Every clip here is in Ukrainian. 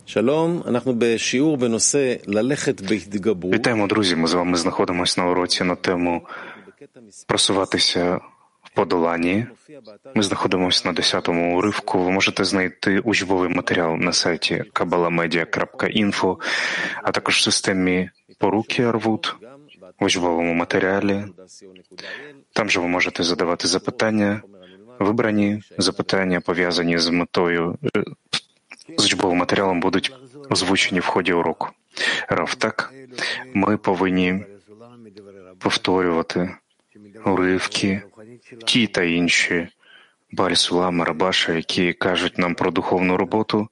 Вітаємо, друзі! Ми з вами знаходимося на уроці на тему «Просуватися в подоланні». Ми знаходимося на 10-му уривку. Ви можете знайти учбовий матеріал на сайті kabalamedia.info, а також в системі поруки Арвуд в учбовому матеріалі. Там же ви можете задавати запитання. Вибрані запитання, пов'язані з метою, з учбовим матеріалом, будуть озвучені в ході уроку. Рав, так, ми повинні повторювати уривки, ті та інші Бааль Сулама, Рабаша, які кажуть нам про духовну роботу.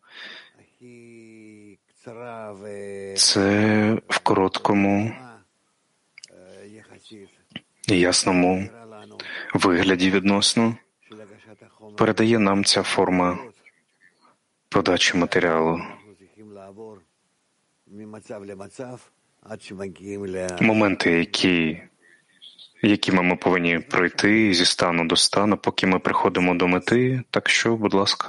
Це в короткому і ясному вигляді відносно передає нам ця форма подачі матеріалу. Моменти, якими ми повинні пройти зі стану до стану, поки ми приходимо до мети. Так що, будь ласка.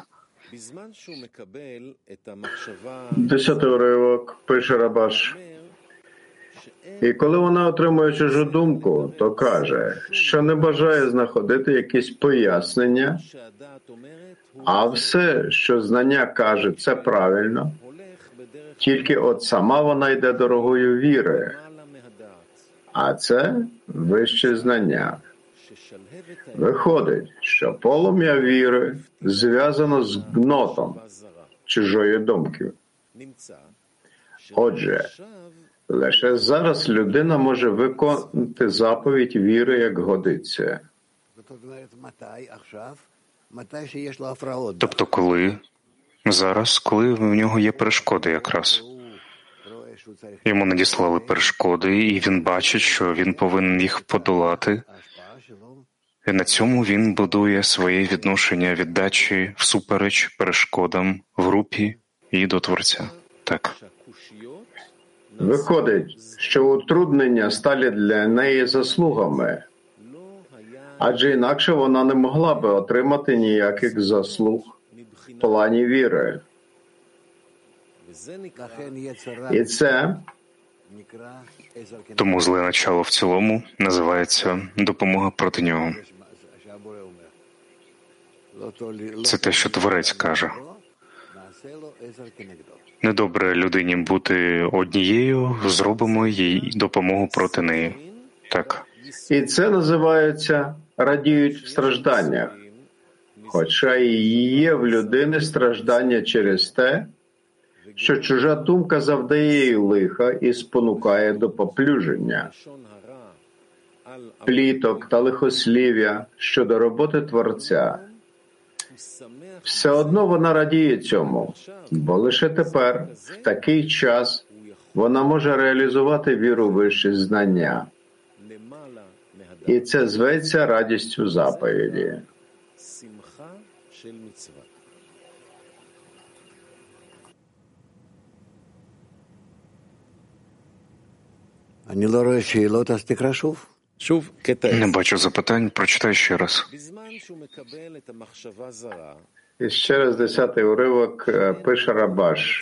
10-й уривок, пише Рабаш. І коли вона отримує чужу думку, то каже, що не бажає знаходити якісь пояснення, а все, що знання каже, це правильно, тільки от сама вона йде дорогою віри, а це вище знання. Виходить, що полум'я віри зв'язано з гнотом чужої думки. Отже, лише зараз людина може виконати заповідь віри, як годиться. Тобто коли? Зараз, коли в нього є перешкоди якраз. Йому надіслали перешкоди, і він бачить, що він повинен їх подолати. І на цьому він будує своє відношення віддачі всупереч перешкодам в групі і до Творця. Так. Виходить, що утруднення стали для неї заслугами, адже інакше вона не могла би отримати ніяких заслуг в плані віри. І це тому зле начало в цілому називається допомога проти нього. Це те, що Творець каже. Недобре людині бути однією, зробимо їй допомогу проти неї. Так. І це називається «радіють в стражданнях», хоча і є в людини страждання через те, що чужа думка завдає їй лиха і спонукає до поплюження, пліток та лихослів'я щодо роботи Творця. Все одно вона радіє цьому, бо лише тепер, в такий час, вона може реалізувати віру вище знання. І це зветься радістю заповіді. Не бачу запитань, прочитай ще раз. І ще раз 10-й уривок пише Рабаш.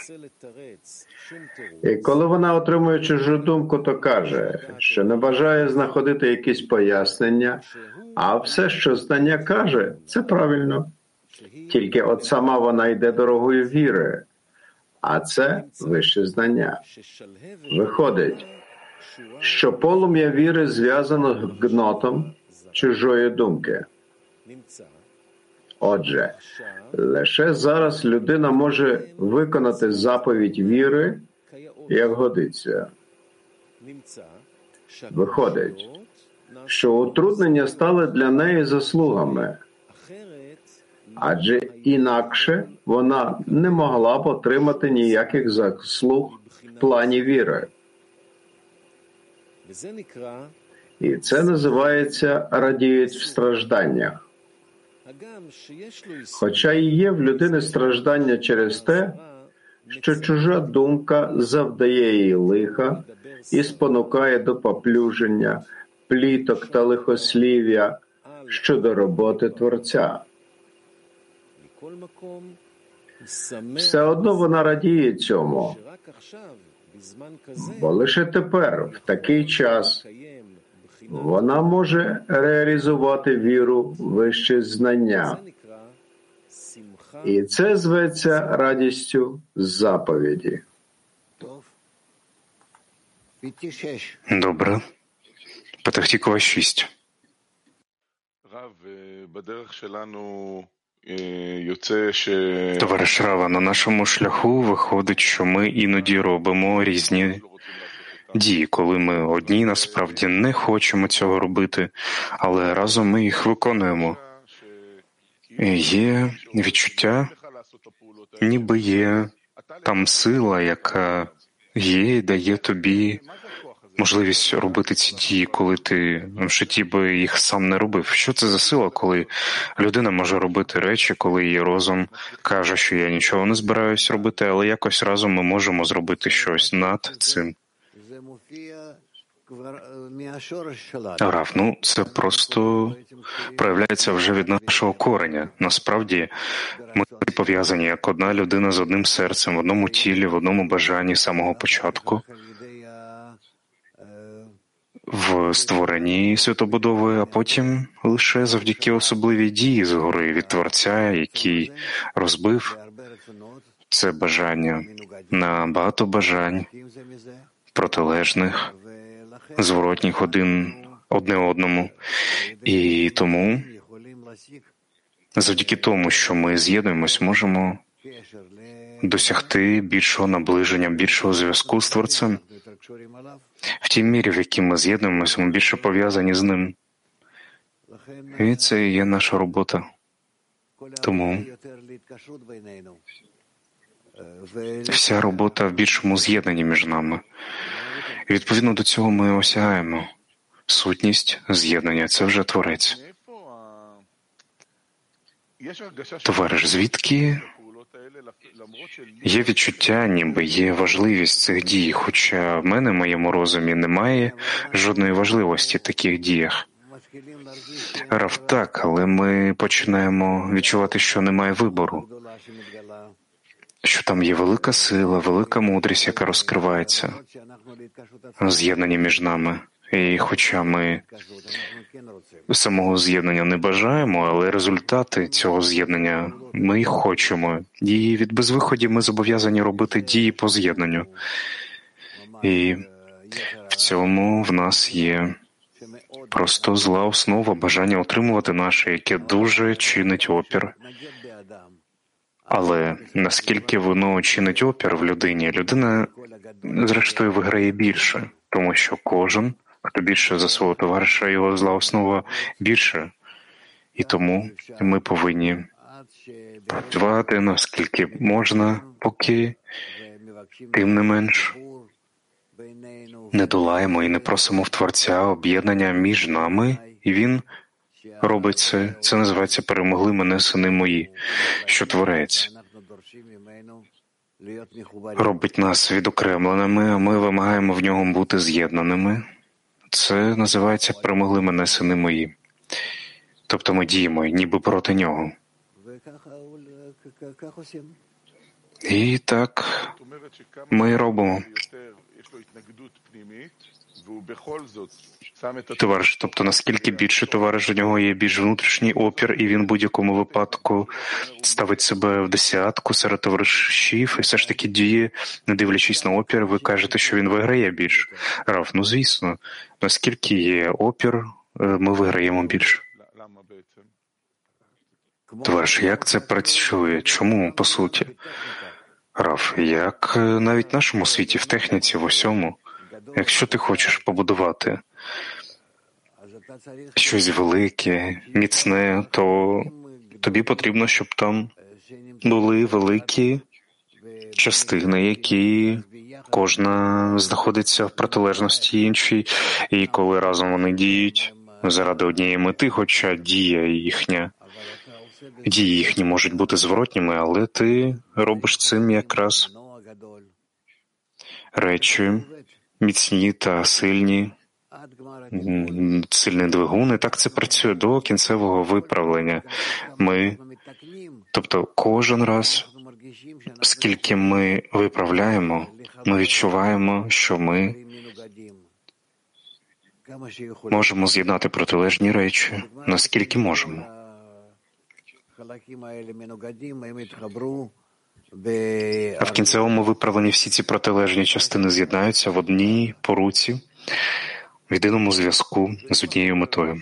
І коли вона отримує чужу думку, то каже, що не бажає знаходити якісь пояснення, а все, що знання каже, це правильно. Тільки от сама вона йде дорогою віри, а це вище знання. Виходить, що полум'я віри зв'язано з гнотом чужої думки. Отже, лише зараз людина може виконати заповідь віри, як годиться. Виходить, що утруднення стали для неї заслугами, адже інакше вона не могла б отримати ніяких заслуг в плані віри. І це називається «радіють в стражданнях». Хоча і є в людини страждання через те, що чужа думка завдає їй лиха і спонукає до поплюження, пліток та лихослів'я щодо роботи Творця. все одно вона радіє цьому, бо лише тепер, в такий час, вона може реалізувати віру вище знання. І це зветься радістю заповіді. Добре. Петахтікова 6. Товариш Рава, на нашому шляху виходить, що ми іноді робимо різні дії, коли ми одні насправді не хочемо цього робити, але разом ми їх виконуємо. Є відчуття, ніби є там сила, яка є і дає тобі можливість робити ці дії, коли ти в житті би їх сам не робив. Що це за сила, коли людина може робити речі, коли її розум каже, що я нічого не збираюсь робити, але якось разом ми можемо зробити щось над цим? Рав, це просто проявляється вже від нашого кореня. Насправді, ми пов'язані як одна людина з одним серцем, в одному тілі, в одному бажанні з самого початку, в створенні світобудови, а потім лише завдяки особливій дії згори від Творця, який розбив це бажання на багато бажань, протилежних, зворотніх одне одному. І тому, завдяки тому, що ми з'єднуємось, можемо досягти більшого наближення, більшого зв'язку з Творцем. В тій мірі, в якій ми з'єднуємося, ми більше пов'язані з ним. І це і є наша робота. Тому вся робота в більшому з'єднанні між нами. І відповідно до цього ми осягаємо сутність з'єднання. Це вже Творець. Товариш, звідки є відчуття, ніби є важливість цих дій, хоча в мене, в моєму розумі, немає жодної важливості в таких діях. Рав, так, але ми починаємо відчувати, що немає вибору, що там є велика сила, велика мудрість, яка розкривається в з'єднанні між нами. І хоча ми самого з'єднання не бажаємо, але результати цього з'єднання ми їх хочемо. І від безвиходів ми зобов'язані робити дії по з'єднанню. І в цьому в нас є просто зла основа, бажання отримувати наше, яке дуже чинить опір. Але наскільки воно чинить опір в людині, людина, зрештою, виграє більше, тому що кожен, хто більше за свого товариша, його зла основа більше. І тому ми повинні працювати, наскільки можна, поки, тим не менш, не долаємо і не просимо в Творця об'єднання між нами, і Він робить це. Це називається «перемогли мене, сини мої», що Творець робить нас відокремленими, а ми вимагаємо в ньому бути з'єднаними. Це називається «перемогли мене, сини мої». Тобто ми діємо ніби проти нього. І так ми робимо. Товариш, тобто наскільки більше товариш, у нього є більш внутрішній опір, і він в будь-якому випадку ставить себе в десятку серед товаришів, і все ж таки діє, не дивлячись на опір, ви кажете, що він виграє більше. Рав, звісно, наскільки є опір, ми виграємо більше. Товариш, як це працює? Чому, по суті? Рав, як навіть в нашому світі, в техніці, в усьому. Якщо ти хочеш побудувати щось велике, міцне, то тобі потрібно, щоб там були великі частини, які кожна знаходиться в протилежності іншій, і коли разом вони діють заради однієї мети, хоча дії їхні можуть бути зворотніми, але ти робиш цим якраз речі міцні та сильні, сильний двигун, і так це працює до кінцевого виправлення. Тобто кожен раз скільки ми виправляємо, ми відчуваємо, що ми можемо з'єднати протилежні речі, наскільки можемо. А в кінцевому виправленні всі ці протилежні частини з'єднаються в одній поруці, в єдиному зв'язку з однією метою.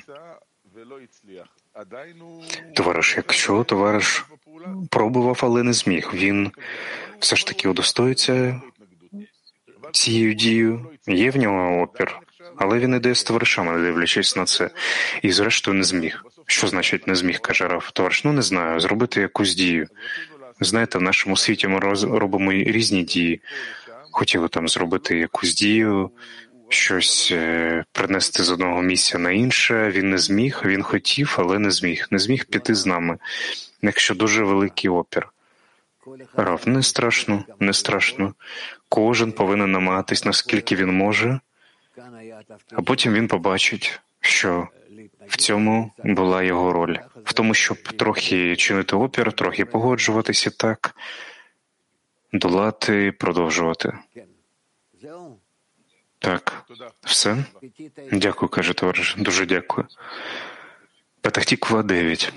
Товариш, якщо товариш пробував, але не зміг, він все ж таки удостоїться цією дією, є в нього опір, але він іде з товаришами, не дивлячись на це, і зрештою не зміг. Що значить не зміг, каже Раф? Товариш, не знаю, зробити якусь дію. Знаєте, в нашому світі ми робимо різні дії. Хотіли там зробити якусь дію, щось принести з одного місця на інше. Він не зміг, він хотів, але не зміг. Не зміг піти з нами, якщо дуже великий опір. Рав, не страшно, не страшно. Кожен повинен намагатись, наскільки він може, а потім він побачить, що в цьому була його роль. В тому, щоб трохи чинити опір, трохи погоджуватися так, долати, продовжувати. Так, все? Дякую, каже товариш. Дуже дякую. Петах-Тіква 9.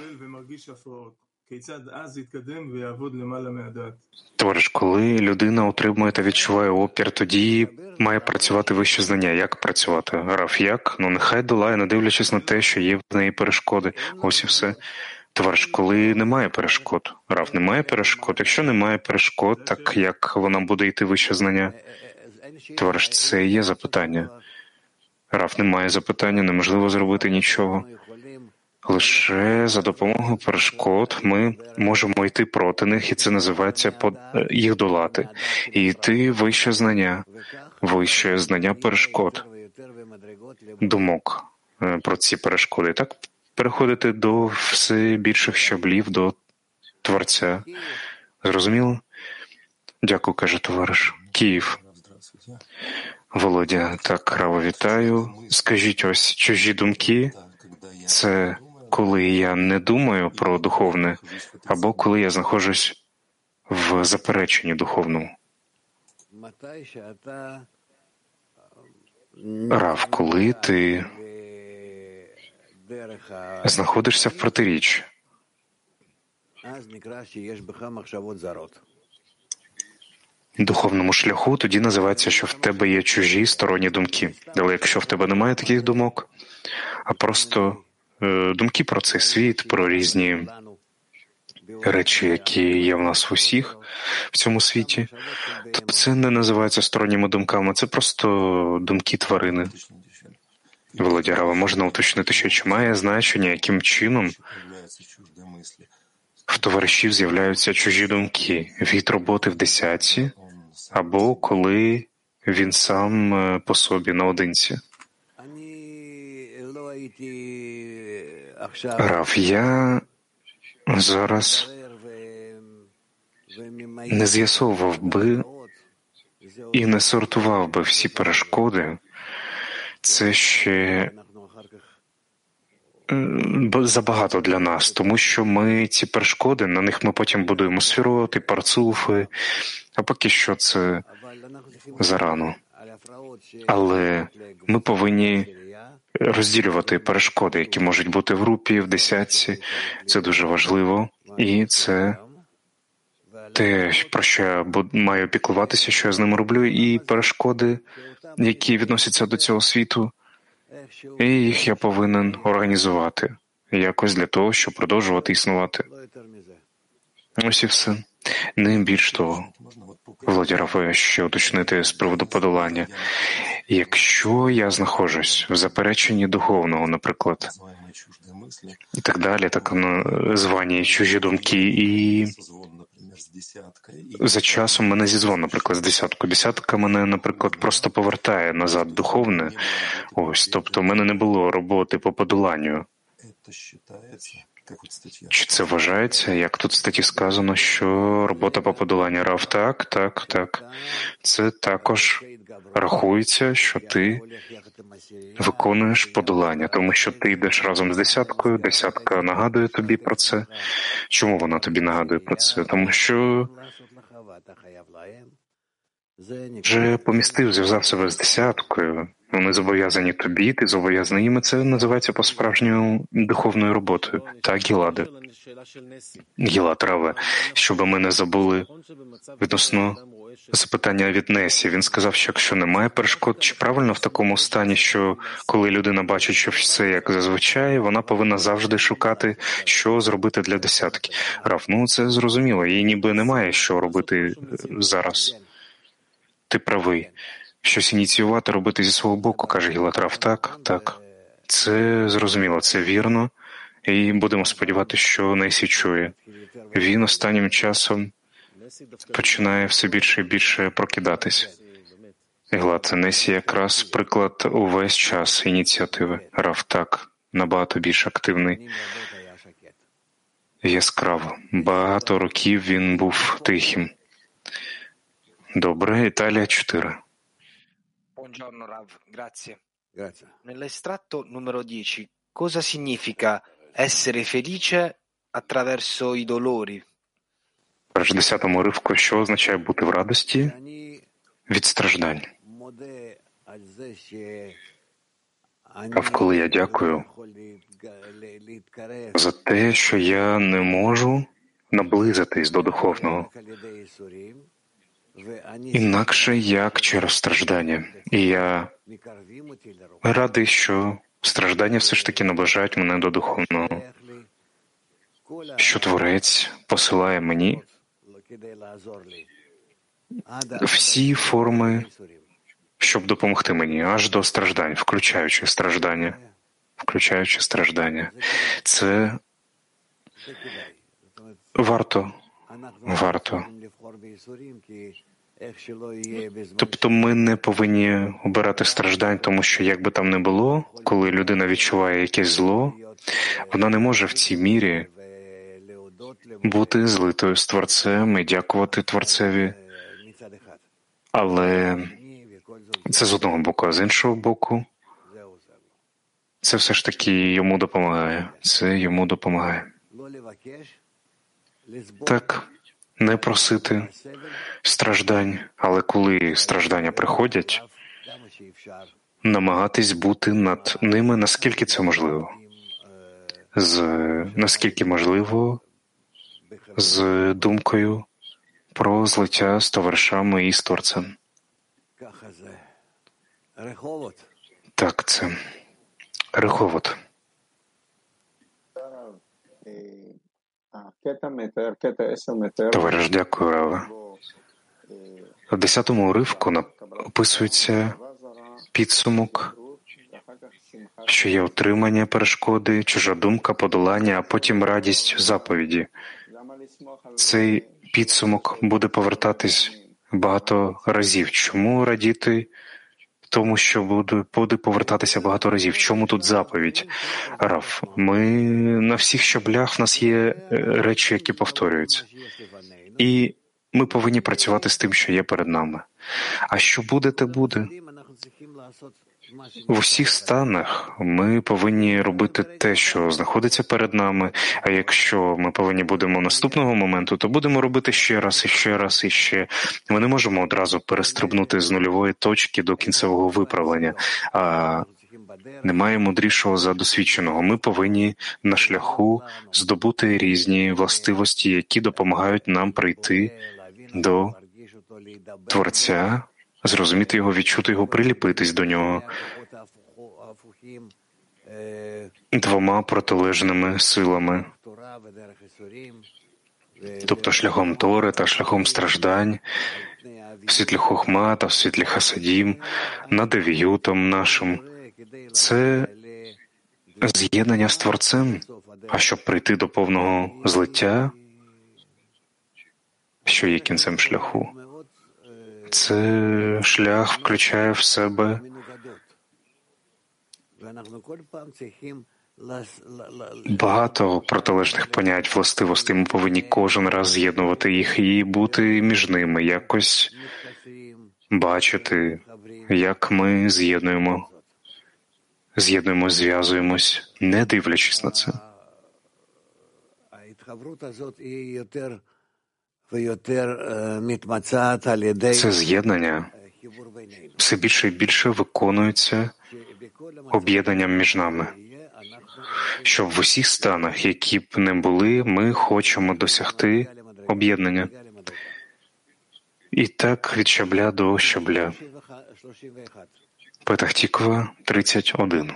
Товариш, коли людина отримує та відчуває опір, тоді має працювати вище знання. Як працювати? Раф, як? Нехай долає, не дивлячись на те, що є в неї перешкоди. Ось і все. Товариш, коли немає перешкод. Раф, немає перешкод. Якщо немає перешкод, так як вона буде йти вище знання? Товариш, це є запитання. Раф, немає запитання, неможливо зробити нічого. Лише за допомогою перешкод ми можемо йти проти них, і це називається їх долати. І йти вище знання перешкод, думок про ці перешкоди. Так переходити до все більших щаблів, до Творця. Зрозуміло? Дякую, каже товариш. Київ. Володя, так, Раво, вітаю. Скажіть, ось чужі думки – це коли я не думаю про духовне, або коли я знаходжусь в запереченні духовному. Рав, коли ти знаходишся в протиріччі, духовному шляху, тоді називається, що в тебе є чужі сторонні думки. Але якщо в тебе немає таких думок, а просто думки про цей світ, про різні речі, які є в нас в усіх в цьому світі, то це не називається сторонніми думками, це просто думки тварини. Володя Рава, можна уточнити, що чи має значення, яким чином в товаришів з'являються чужі думки від роботи в десятці, або коли він сам по собі наодинці. Рав, я зараз не з'ясовував би і не сортував би всі перешкоди. Це ще забагато для нас, тому що ми ці перешкоди, на них ми потім будуємо сфіроти, парцуфи, а поки що це зарано. Але ми повинні розділювати перешкоди, які можуть бути в групі, в десятці. Це дуже важливо. І це те, про що я маю піклуватися, що я з ними роблю, і перешкоди, які відносяться до цього світу, і їх я повинен організувати якось для того, щоб продовжувати існувати. Ось і все. Не більш того. Володя Рафа, ще уточнити з приводу подолання. Якщо я знаходжусь в запереченні духовного, наприклад, і так далі, так звані чужі думки, і за часом мене зізвон, наприклад, з десятку. Десятка мене, наприклад, просто повертає назад духовне. Ось, тобто в мене не було роботи по подоланню. Чи це вважається, як тут в статті сказано, що робота по подоланню Рав? Так. Це також рахується, що ти виконуєш подолання, тому що ти йдеш разом з десяткою, десятка нагадує тобі про це. Чому вона тобі нагадує про це? Тому що Вже помістив, зв'язав себе з десяткою. Вони зобов'язані тобі, ти зобов'язаний їм. І це називається по-справжньому духовною роботою. Так, Гіладе. Гілад, Раве, щоб ми не забули відносно запитання від Несі. Він сказав, що якщо немає перешкод, чи правильно в такому стані, що коли людина бачить, що все як зазвичай, вона повинна завжди шукати, що зробити для десятки. Рав, це зрозуміло, їй ніби немає що робити зараз. Ти правий. Щось ініціювати, робити зі свого боку, каже Гілад Рав. Так. Це зрозуміло, це вірно. І будемо сподіватися, що Несі чує. Він останнім часом починає все більше і більше прокидатись. Гілад, Несі якраз приклад увесь час ініціативи. Рав, так, набагато більш активний. Яскраво. Багато років він був тихим. Добре, Італія 4. Buongiorno Rav, grazie. Nell'estratto numero 10, cosa significa essere felice attraverso i dolori? В 10-му уривку, що означає бути в радості від страждань. Рав, коли я дякую за те, що я не можу наблизитись до духовного, інакше як через страждання. І я радий, що страждання все ж таки наближають мене до духовного, що Творець посилає мені всі форми, щоб допомогти мені, аж до страждань, включаючи страждання. Це варто. Тобто ми не повинні обирати страждань, тому що як би там не було, коли людина відчуває якесь зло, вона не може в цій мірі бути злитою з Творцем і дякувати Творцеві. Але це з одного боку, а з іншого боку, це все ж таки йому допомагає. Це йому допомагає. Так, не просити страждань, але коли страждання приходять, намагатись бути над ними, наскільки це можливо. Наскільки можливо, з думкою про злиття з товаришами і з Творцем. Так, це Реховот. Товариш, дякую, Раве. В 10-му уривку описується підсумок, що є отримання перешкоди, чужа думка, подолання, а потім радість заповіді. Цей підсумок буде повертатись багато разів. Чому радіти? Тому що буде повертатися багато разів. Чому тут заповідь? Рав, ми на всіх щаблях в нас є речі, які повторюються. І ми повинні працювати з тим, що є перед нами. А що буде, те буде. В усіх станах ми повинні робити те, що знаходиться перед нами, а якщо ми повинні будемо наступного моменту, то будемо робити ще раз, і ще раз, і ще. Ми не можемо одразу перестрибнути з нульової точки до кінцевого виправлення, а немає мудрішого за досвідченого. Ми повинні на шляху здобути різні властивості, які допомагають нам прийти до Творця, зрозуміти його, відчути його, приліпитись до нього двома протилежними силами, тобто шляхом Тори та шляхом страждань, в світлі Хохма та в світлі Хасадім, над Евіютом нашим. Це з'єднання з Творцем, а щоб прийти до повного злиття, що є кінцем шляху, це шлях включає в себе багато протилежних понять, властивостей. Ми повинні кожен раз з'єднувати їх і бути між ними, якось бачити, як ми зв'язуємось, не дивлячись на це. Це з'єднання все більше і більше виконується об'єднанням між нами. Щоб в усіх станах, які б не були, ми хочемо досягти об'єднання. І так від щабля до щабля. Петах Тіква, 31.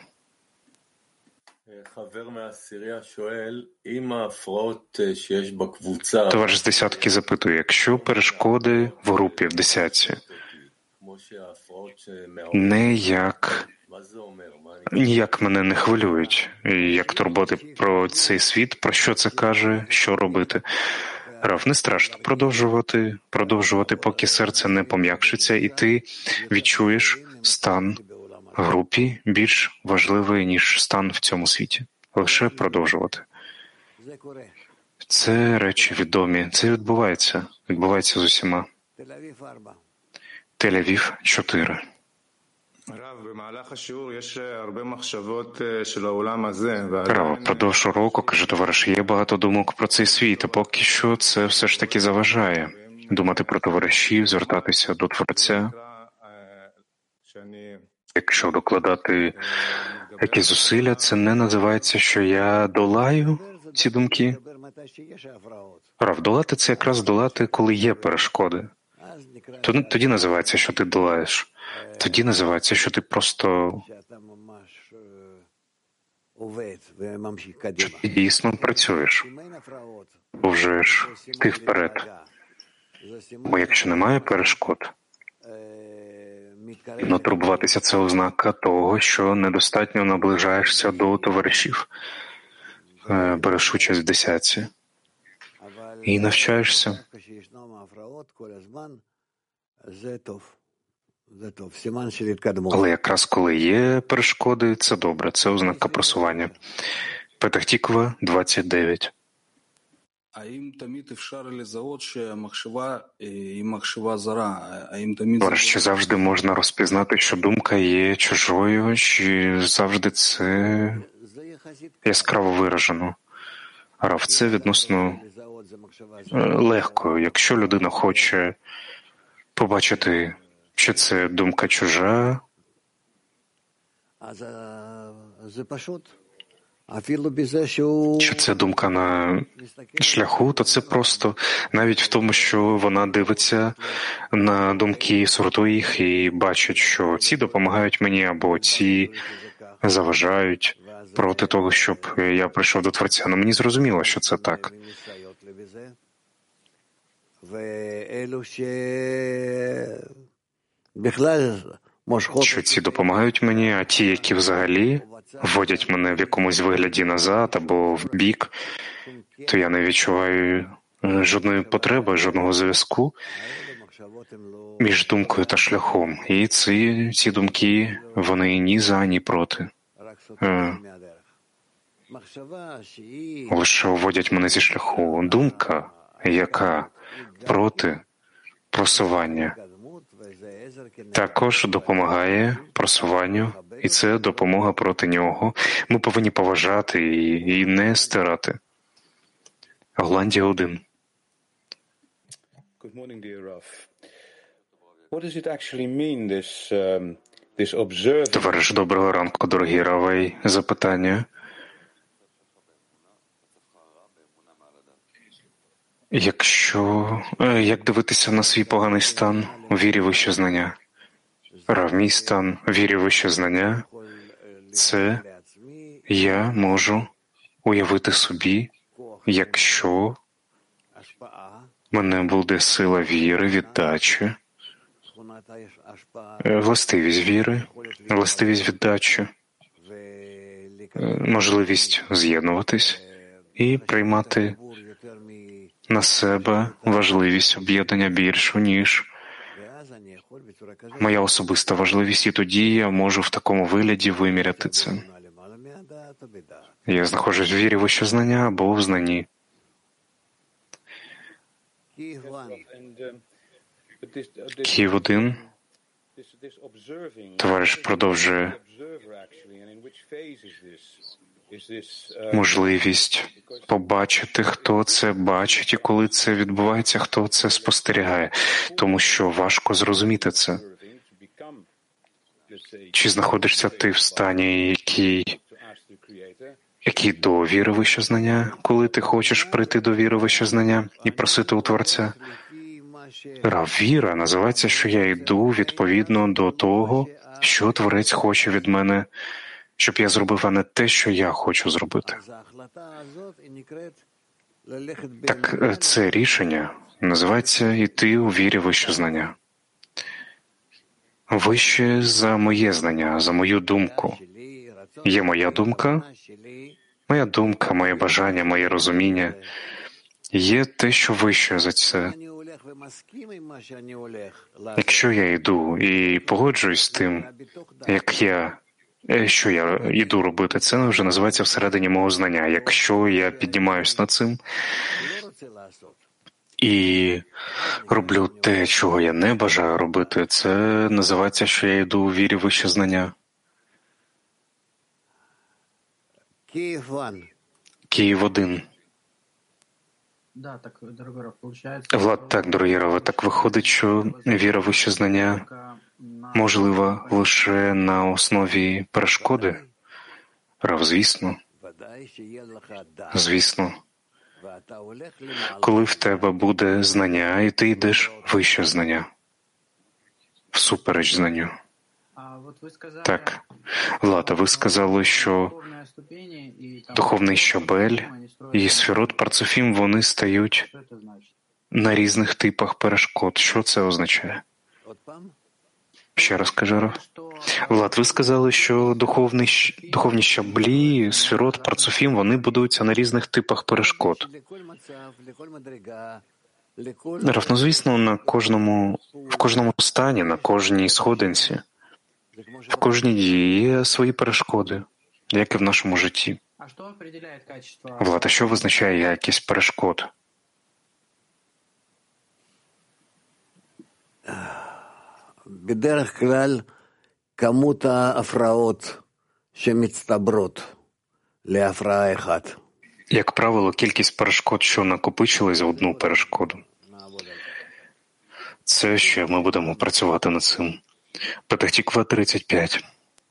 Товариш з десятки запитує, якщо перешкоди в групі, в десятці, ніяк мене не хвилюють, як турботи про цей світ, про що це каже, що робити. Рав, не страшно продовжувати, поки серце не пом'якшиться, і ти відчуєш стан в групі більш важливий, ніж стан в цьому світі. Лише продовжувати. Це речі відомі. Це відбувається з усіма. Тель-Авів, 4. Рав, впродовж уроку, каже товариш, є багато думок про цей світ, а поки що це все ж таки заважає. Думати про товаришів, звертатися до Творця. Якщо докладати якісь зусилля, це не називається, що я долаю ці думки. Рав, долати – це якраз долати, коли є перешкоди. Тоді називається, що ти долаєш. Тоді називається, що ти просто що ти дійсно працюєш, продовжуєш йти вперед. Бо якщо немає перешкод, но турбуватися – це ознака того, що недостатньо наближаєшся до товаришів, береш участь в десятці і навчаєшся. Але якраз коли є перешкоди, це добре, це ознака просування. Петах Тіква, 29. Чи завжди можна розпізнати, що думка є чужою, чи завжди це яскраво виражено? Рав, це відносно легко. Якщо людина хоче побачити, що це думка чужа, що це думка на шляху, то це просто навіть в тому, що вона дивиться на думки, сортує їх і бачить, що ці допомагають мені, або ці заважають проти того, щоб я прийшов до Творця. Ну, мені зрозуміло, що це так. Що ці допомагають мені, а ті, які взагалі вводять мене в якомусь вигляді назад або в бік, то я не відчуваю жодної потреби, жодного зв'язку між думкою та шляхом. І ці думки, вони ні за, ні проти. Лише вводять мене зі шляху. Думка, яка проти просування, також допомагає просуванню, і це допомога проти нього. Ми повинні поважати і не стирати. Голландія 1. Товариш, доброго ранку, дорогі Равей. Запитання. Як дивитися на свій поганий стан у вірі вище знання? Рав, мій стан у вірі вище знання – це я можу уявити собі, якщо мене буде сила віри, віддачі, властивість віри, властивість віддачі, можливість з'єднуватись і приймати на себе важливість об'єднання більшу, ніж моя особиста важливість, і тоді я можу в такому вигляді виміряти це. Я знаходжусь в вірі вище знання або в знанні. Київ 1. Товариш продовжує. можливість побачити, хто це бачить, і коли це відбувається, хто це спостерігає, тому що важко зрозуміти це. Чи знаходишся ти в стані, який до віри вище знання, коли ти хочеш прийти до віри вище знання і просити у Творця? Віра називається, що я йду відповідно до того, що Творець хоче від мене, щоб я зробив, а не те, що я хочу зробити. Так це рішення називається «йти у вірі вище знання». Вище за моє знання, за мою думку. Є моя думка, моє бажання, моє розуміння. Є те, що вище за це. Якщо я йду і погоджуюсь з тим, що я йду робити, це вже називається всередині мого знання. Якщо я піднімаюсь над цим і роблю те, чого я не бажаю робити, це називається, що я йду у вірі вище знання. Київ-1. Влад, так, дорогі Раве, так виходить, що віра вище знання можлива лише на основі перешкоди? Рав, звісно. Звісно. Коли в тебе буде знання, і ти йдеш вище знання, всупереч знанню. Так. Влада, ви сказали, що духовний щабель і сферот Парцуфім, вони стають на різних типах перешкод. Що це означає? Ще раз кажу, Рав. Влад, ви сказали, що духовні щаблі, сферот Парцуфім, вони будуються на різних типах перешкод. Рав, ну, звісно, в кожному стані, на кожній сходинці, в кожній дії є свої перешкоди, як і в нашому житті. Влад, а що визначає якість перешкод? בדרך כלל כמות ההפרעות שמצטברות להפרעה אחת. Як правило, кількість перешкод, що накопичились в одну перешкоду. Це ще ми будемо працювати над цим. Петах-Тіква 35.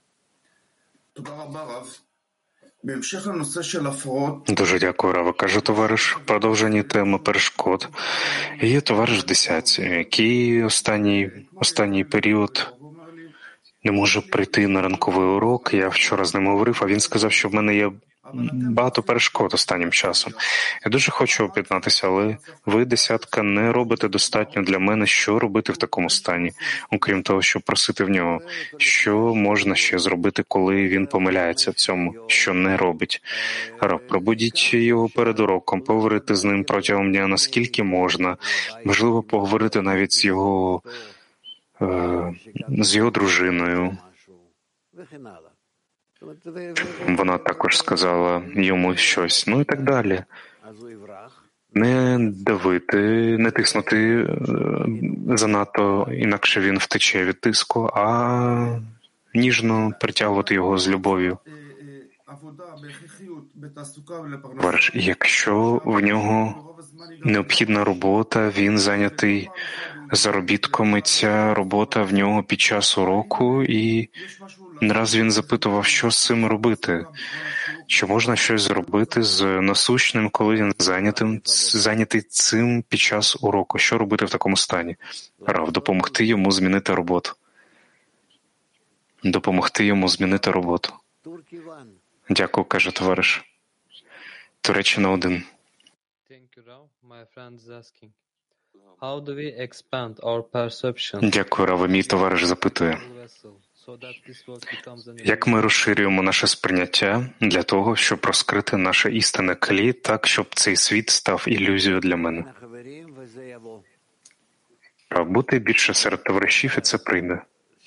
Дуже дякую, Рава. Каже товариш, в продовженні теми перешкод. Є товариш в десятці, який останній період не може прийти на ранковий урок. Я вчора з ним говорив, а він сказав, що в мене є багато перешкод останнім часом. Я дуже хочу об'єднатися, але ви, десятка, не робите достатньо для мене, що робити в такому стані, окрім того, щоб просити в нього. Що можна ще зробити, коли він помиляється в цьому, що не робить? Пробудіть його перед уроком, поговорити з ним протягом дня, наскільки можна. Можливо, поговорити навіть з його дружиною. Вона також сказала йому щось, ну і так далі. Не давити, не тиснути занадто, інакше він втече від тиску, а ніжно притягувати його з любов'ю. Якщо в нього необхідна робота, він зайнятий заробітком, і ця робота в нього під час уроку, і не раз він запитував, що з цим робити, чи можна щось зробити з насущним, коли він зайнятий цим під час уроку. Що робити в такому стані? Рав, допомогти йому змінити роботу. Допомогти йому змінити роботу. Дякую, каже товариш. Туреччина 1. Дякую, Рав. Мій товариш запитує. Як ми розширюємо наше сприйняття для того, щоб розкрити наше істинне клі так, щоб цей світ став ілюзією для мене? Бути більше серед товаришів, і це прийде.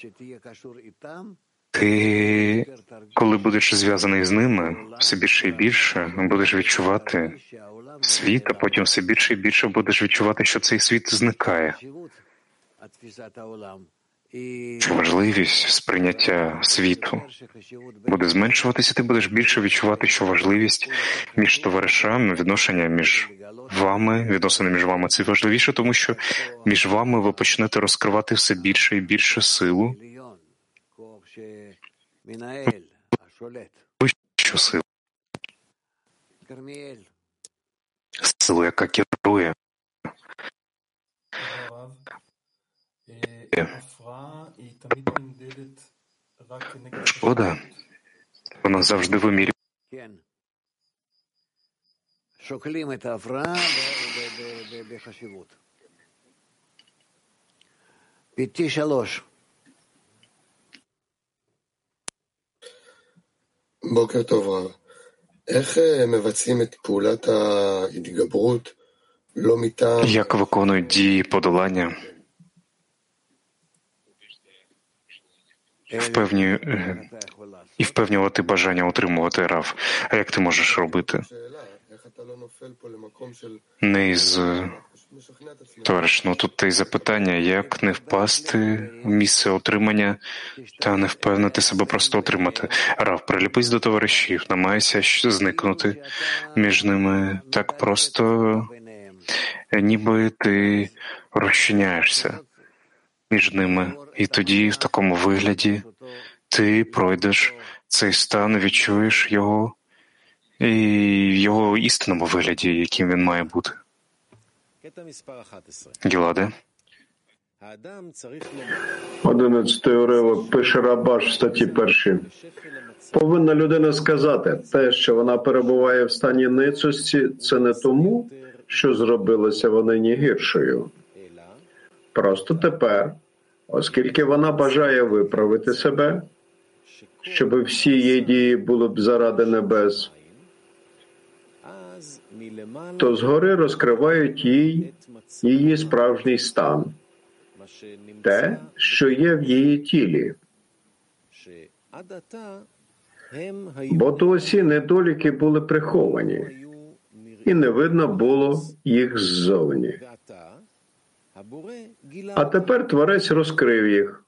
Ти, коли будеш зв'язаний з ними, все більше і більше будеш відчувати світ, а потім все більше і більше будеш відчувати, що цей світ зникає. що важливість сприйняття світу буде зменшуватися, ти будеш більше відчувати, що важливість між товаришами, відношення між вами, відносини між вами – це важливіше, тому що між вами ви почнете розкривати все більше і більше силу, вищу силу, силу, яка керує. Шкода, вона завжди вимірює. בוקר טוב רב. איך מבצעים את פעולת ההתגברות לא מטעם... Як виконують дії подолання і впевнювати бажання утримувати рав. А як ти можеш робити? Не із товариш, тут і запитання, як не впасти в місце отримання та не впевнити себе просто отримати. Рав, приліпись до товаришів, намагайся зникнути між ними так просто, ніби ти розчиняєшся між ними. І тоді в такому вигляді ти пройдеш цей стан, відчуєш його і в його істинному вигляді, яким він має бути. Гіладе. 11-й уривок пише Рабаш в статті 1. Повинна людина сказати, те, що вона перебуває в стані ницості, це не тому, що зробилася вона ні гіршою. Просто тепер, оскільки вона бажає виправити себе, щоб всі її дії були б заради небес, то згори розкривають їй її справжній стан, те, що є в її тілі. Бо досі недоліки були приховані, і не видно було їх ззовні. А тепер Творець розкрив їх.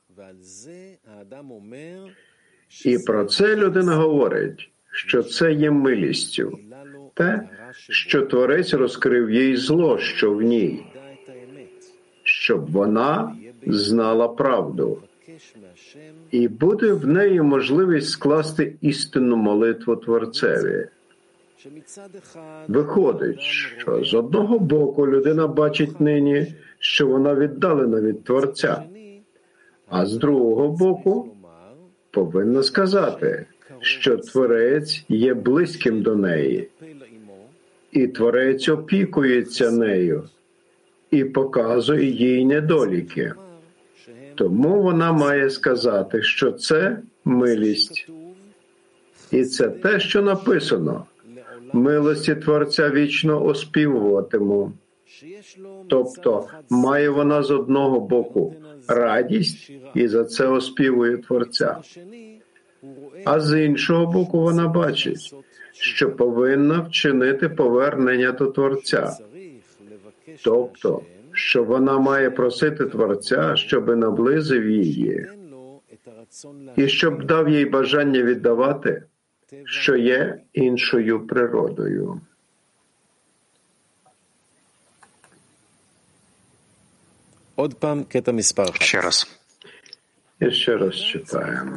І про це людина говорить, що це є милістю. Те, що Творець розкрив їй зло, що в ній, щоб вона знала правду. І буде в неї можливість скласти істинну молитву Творцеві. Виходить, що з одного боку людина бачить нині, що вона віддалена від Творця, а з другого боку повинна сказати, що Творець є близьким до неї, і Творець опікується нею і показує їй недоліки. Тому вона має сказати, що це милість. І це те, що написано. Милості Творця вічно оспівуватиму. Тобто, має вона з одного боку радість і за це оспівує Творця. А з іншого боку вона бачить, що повинна вчинити повернення до Творця. Тобто, що вона має просити Творця, щоби наблизив її, і щоб дав їй бажання віддавати, що є іншою природою. Ще раз. І ще раз читаємо.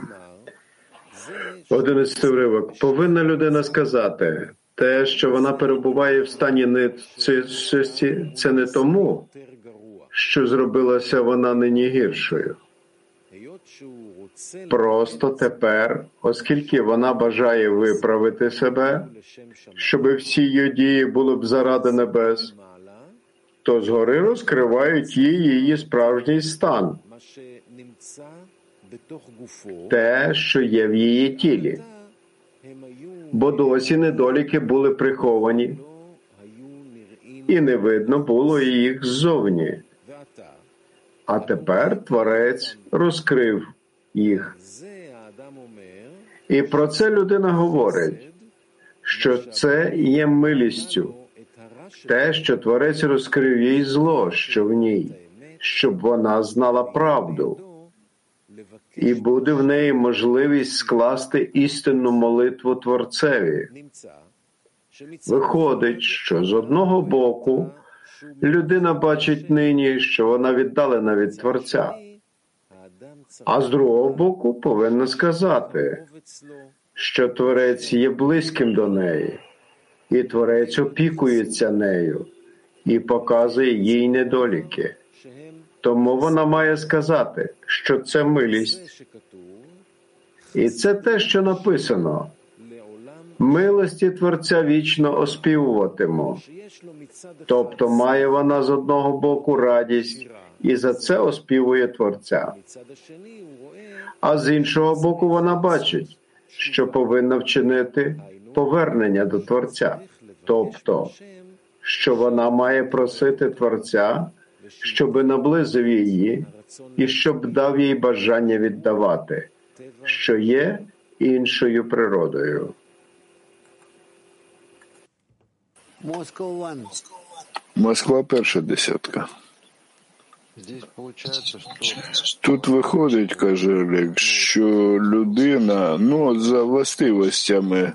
11-й уривок. Повинна людина сказати, те, що вона перебуває в стані ницості, це не тому, що зробилася вона нині гіршою. Просто тепер, оскільки вона бажає виправити себе, щоб всі її дії були б заради небес, то згори розкривають її справжній стан, те, що є в її тілі. Бо досі недоліки були приховані, і не видно було їх ззовні. А тепер Творець розкрив їх. І про це людина говорить, що це є милістю, те, що Творець розкрив їй зло, що в ній, щоб вона знала правду. і буде в неї можливість скласти істинну молитву Творцеві. Виходить, що з одного боку людина бачить нині, що вона віддалена від Творця, а з другого боку повинна сказати, що Творець є близьким до неї, і Творець опікується нею і показує їй недоліки. Тому вона має сказати, що це милість. І це те, що написано. Милості Творця вічно оспівуватиму. Тобто має вона з одного боку радість, і за це оспівує Творця. А з іншого боку вона бачить, що повинна вчинити повернення до Творця. Тобто, що вона має просити Творця, щоби наблизив її і щоб дав їй бажання віддавати, що є іншою природою. Москва перша десятка. Тут виходить, каже Олег, що людина, за властивостями,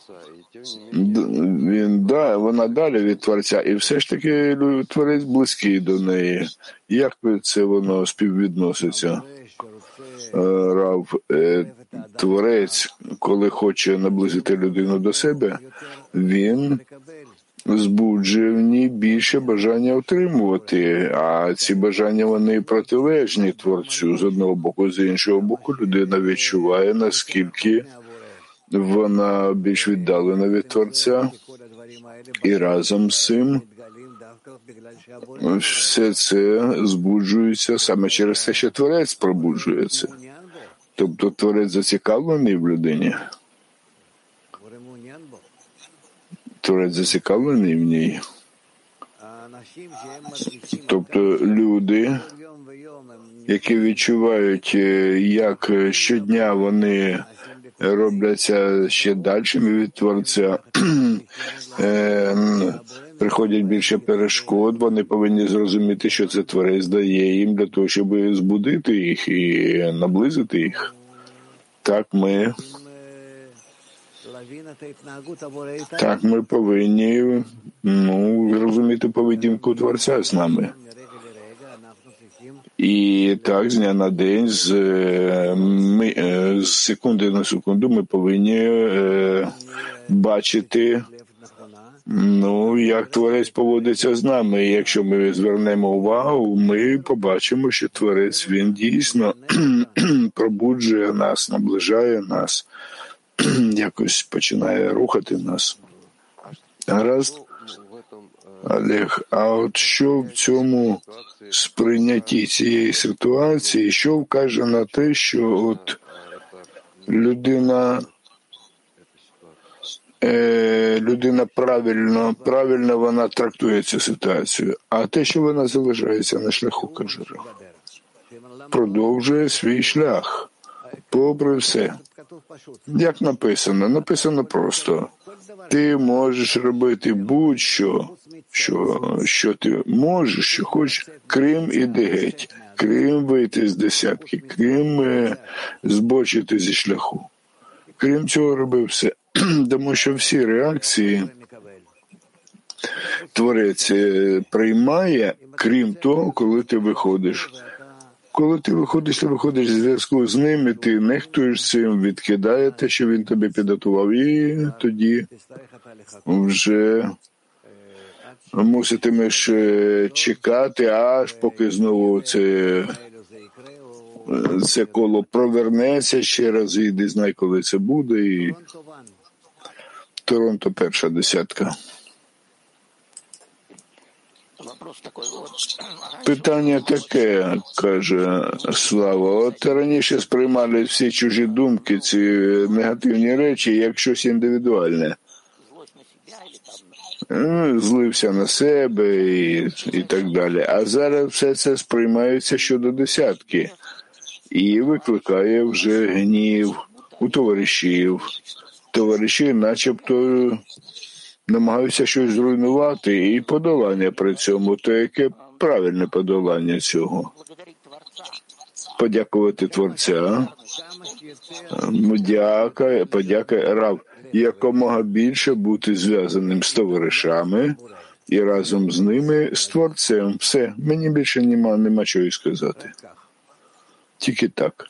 вона далі від Творця, і все ж таки Творець близький до неї. Як це воно співвідноситься? Рав, Творець, коли хоче наблизити людину до себе, він збуджує в ній більше бажання отримувати, а ці бажання, вони протилежні Творцю з одного боку, з іншого боку людина відчуває, наскільки вона більш віддалена від Творця, і разом з цим все це збуджується саме через те, що Творець пробуджується. Тобто Творець зацікавлений в людині. Творець зацікавлений в ній. Тобто люди, які відчувають, як щодня вони робляться ще дальшими від Творця, приходять більше перешкод, вони повинні зрозуміти, що це Творець дає їм для того, щоб збудити їх і наблизити їх. Так ми повинні розуміти поведінку Творця з нами. І так, з дня на день, з секунди на секунду ми повинні бачити, як Творець поводиться з нами. І якщо ми звернемо увагу, ми побачимо, що Творець, він дійсно пробуджує нас, наближає нас, якось починає рухати нас. Гаразд? Олег, а от що в цьому сприйнятті цієї ситуації, що вкаже на те, що от людина правильно вона трактує цю ситуацію, а те, що вона залишається на шляху, каже Рав, продовжує свій шлях, попри все. Як написано? Написано просто. Ти можеш робити будь-що, що ти можеш, що хочеш, крім іди геть, крім вийти з десятки, крім збочити зі шляху. Крім цього роби все. Тому що всі реакції Творець приймає, крім того, коли ти виходиш. Коли ти виходиш в зв'язку з ним, і ти нехтуєш цим, відкидає те, що він тобі підготував, і тоді вже муситимеш чекати, аж поки знову це коло провернеться ще раз, і не знай, коли це буде. І Торонто перша десятка. Питання таке, каже Слава. От раніше сприймали всі чужі думки, ці негативні речі, як щось індивідуальне. Злився на себе і так далі. А зараз все це сприймається щодо десятки. І викликає вже гнів у товаришів. Товариші начебто намагаються щось зруйнувати, і подолання при цьому, то яке правильне подолання цього? подякувати Творця. Подяка Рав. Якомога більше бути зв'язаним з товаришами і разом з ними з Творцем. Все, мені більше нема чого сказати. Тільки так.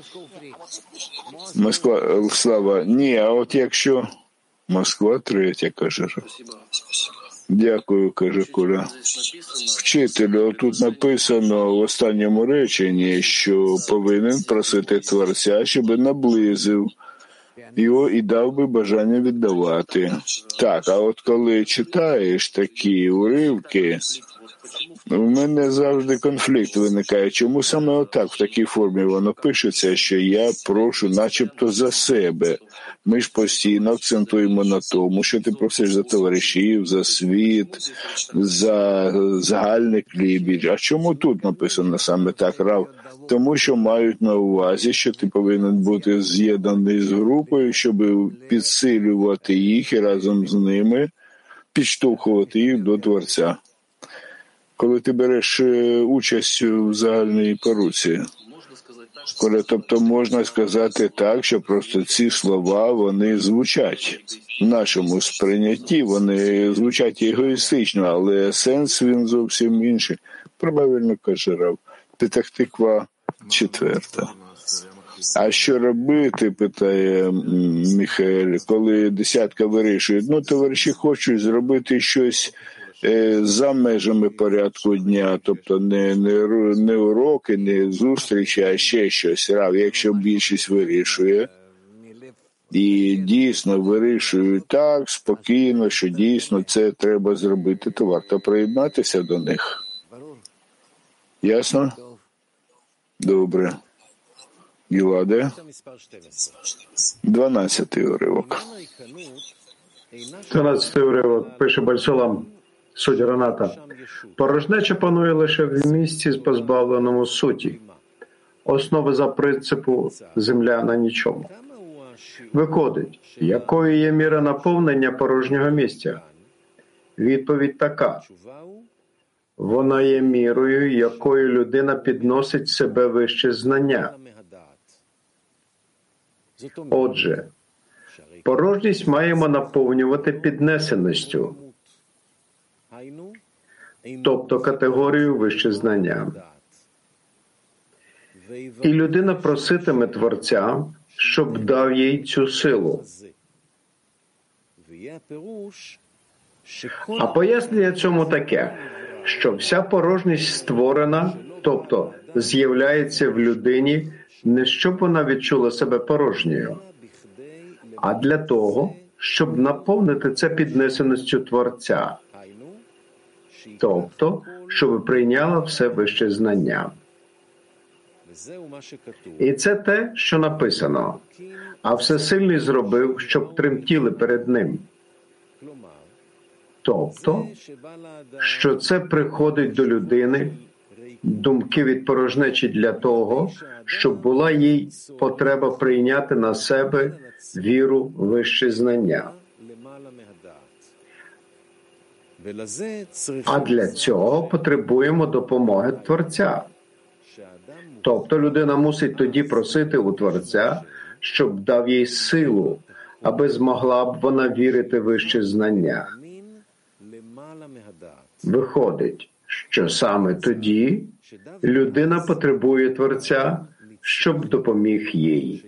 Москва, Слава, ні, а от якщо... Москва третя, каже Рав. Дякую, каже Коля. Вчителю, тут написано в останньому реченні, що повинен просити Творця, щоб наблизив його і дав би бажання віддавати. Так, а от коли читаєш такі уривки, у мене завжди конфлікт виникає. Чому саме отак, в такій формі воно пишеться, що я прошу начебто за себе. Ми ж постійно акцентуємо на тому, що ти просиш за товаришів, за світ, за загальний клібіч. А чому тут написано саме так, Рав? Тому що мають на увазі, що ти повинен бути з'єднаний з групою, щоб підсилювати їх і разом з ними підштовхувати їх до Творця. Коли ти береш участь в загальній поруці. Тобто можна сказати так, що просто ці слова, вони звучать в нашому сприйнятті, вони звучать егоїстично, але сенс він зовсім інший. Правильно каже Рав. Петах-Тиква 4. А що робити, питає Михайло, коли десятка вирішує, товариші хочуть зробити щось за межами порядку дня, тобто не уроки, не зустрічі, а ще щось. Рав, якщо більшість вирішує, і дійсно вирішують так, спокійно, що дійсно це треба зробити, то варто приєднатися до них. Ясно? Добре. Гіладе? 12-й уривок. 12-й уривок, пише Бальсолам, суддя Раната. Порожнеча панує лише в місці, позбавленому суті. Основи за принципу земля на нічому. Виходить, якою є міра наповнення порожнього місця? Відповідь така. Вона є мірою, якою людина підносить себе вище знання. Отже, порожність маємо наповнювати піднесеністю, тобто категорію вище знання. І людина проситиме Творця, щоб дав їй цю силу. А пояснення цьому таке, що вся порожність створена, тобто з'являється в людині, не щоб вона відчула себе порожньою, а для того, щоб наповнити це піднесеністю Творця, тобто, щоб прийняла все вище знання. І це те, що написано. А Всесильний зробив, щоб тремтіли перед ним. Тобто, що це приходить до людини, думки від порожнечі для того, щоб була їй потреба прийняти на себе віру вище знання. А для цього потребуємо допомоги Творця. Тобто людина мусить тоді просити у Творця, щоб дав їй силу, аби змогла б вона вірити вище знання. Виходить, що саме тоді людина потребує Творця, щоб допоміг їй.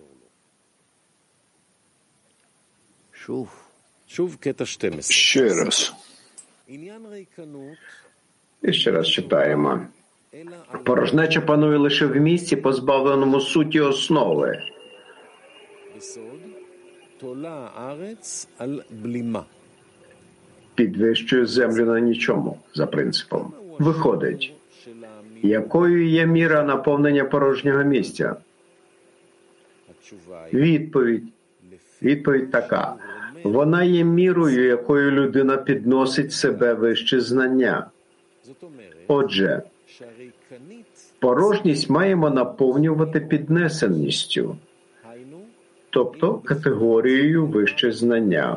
Ще раз. І ще раз читаємо. Порожнеча панує лише в місці, позбавленому суті основи. Підвищує землю на нічому, за принципом. Виходить, якою є міра наповнення порожнього місця? Відповідь така. Вона є мірою, якою людина підносить себе вище знання. Отже, порожність маємо наповнювати піднесеністю, тобто категорією вище знання.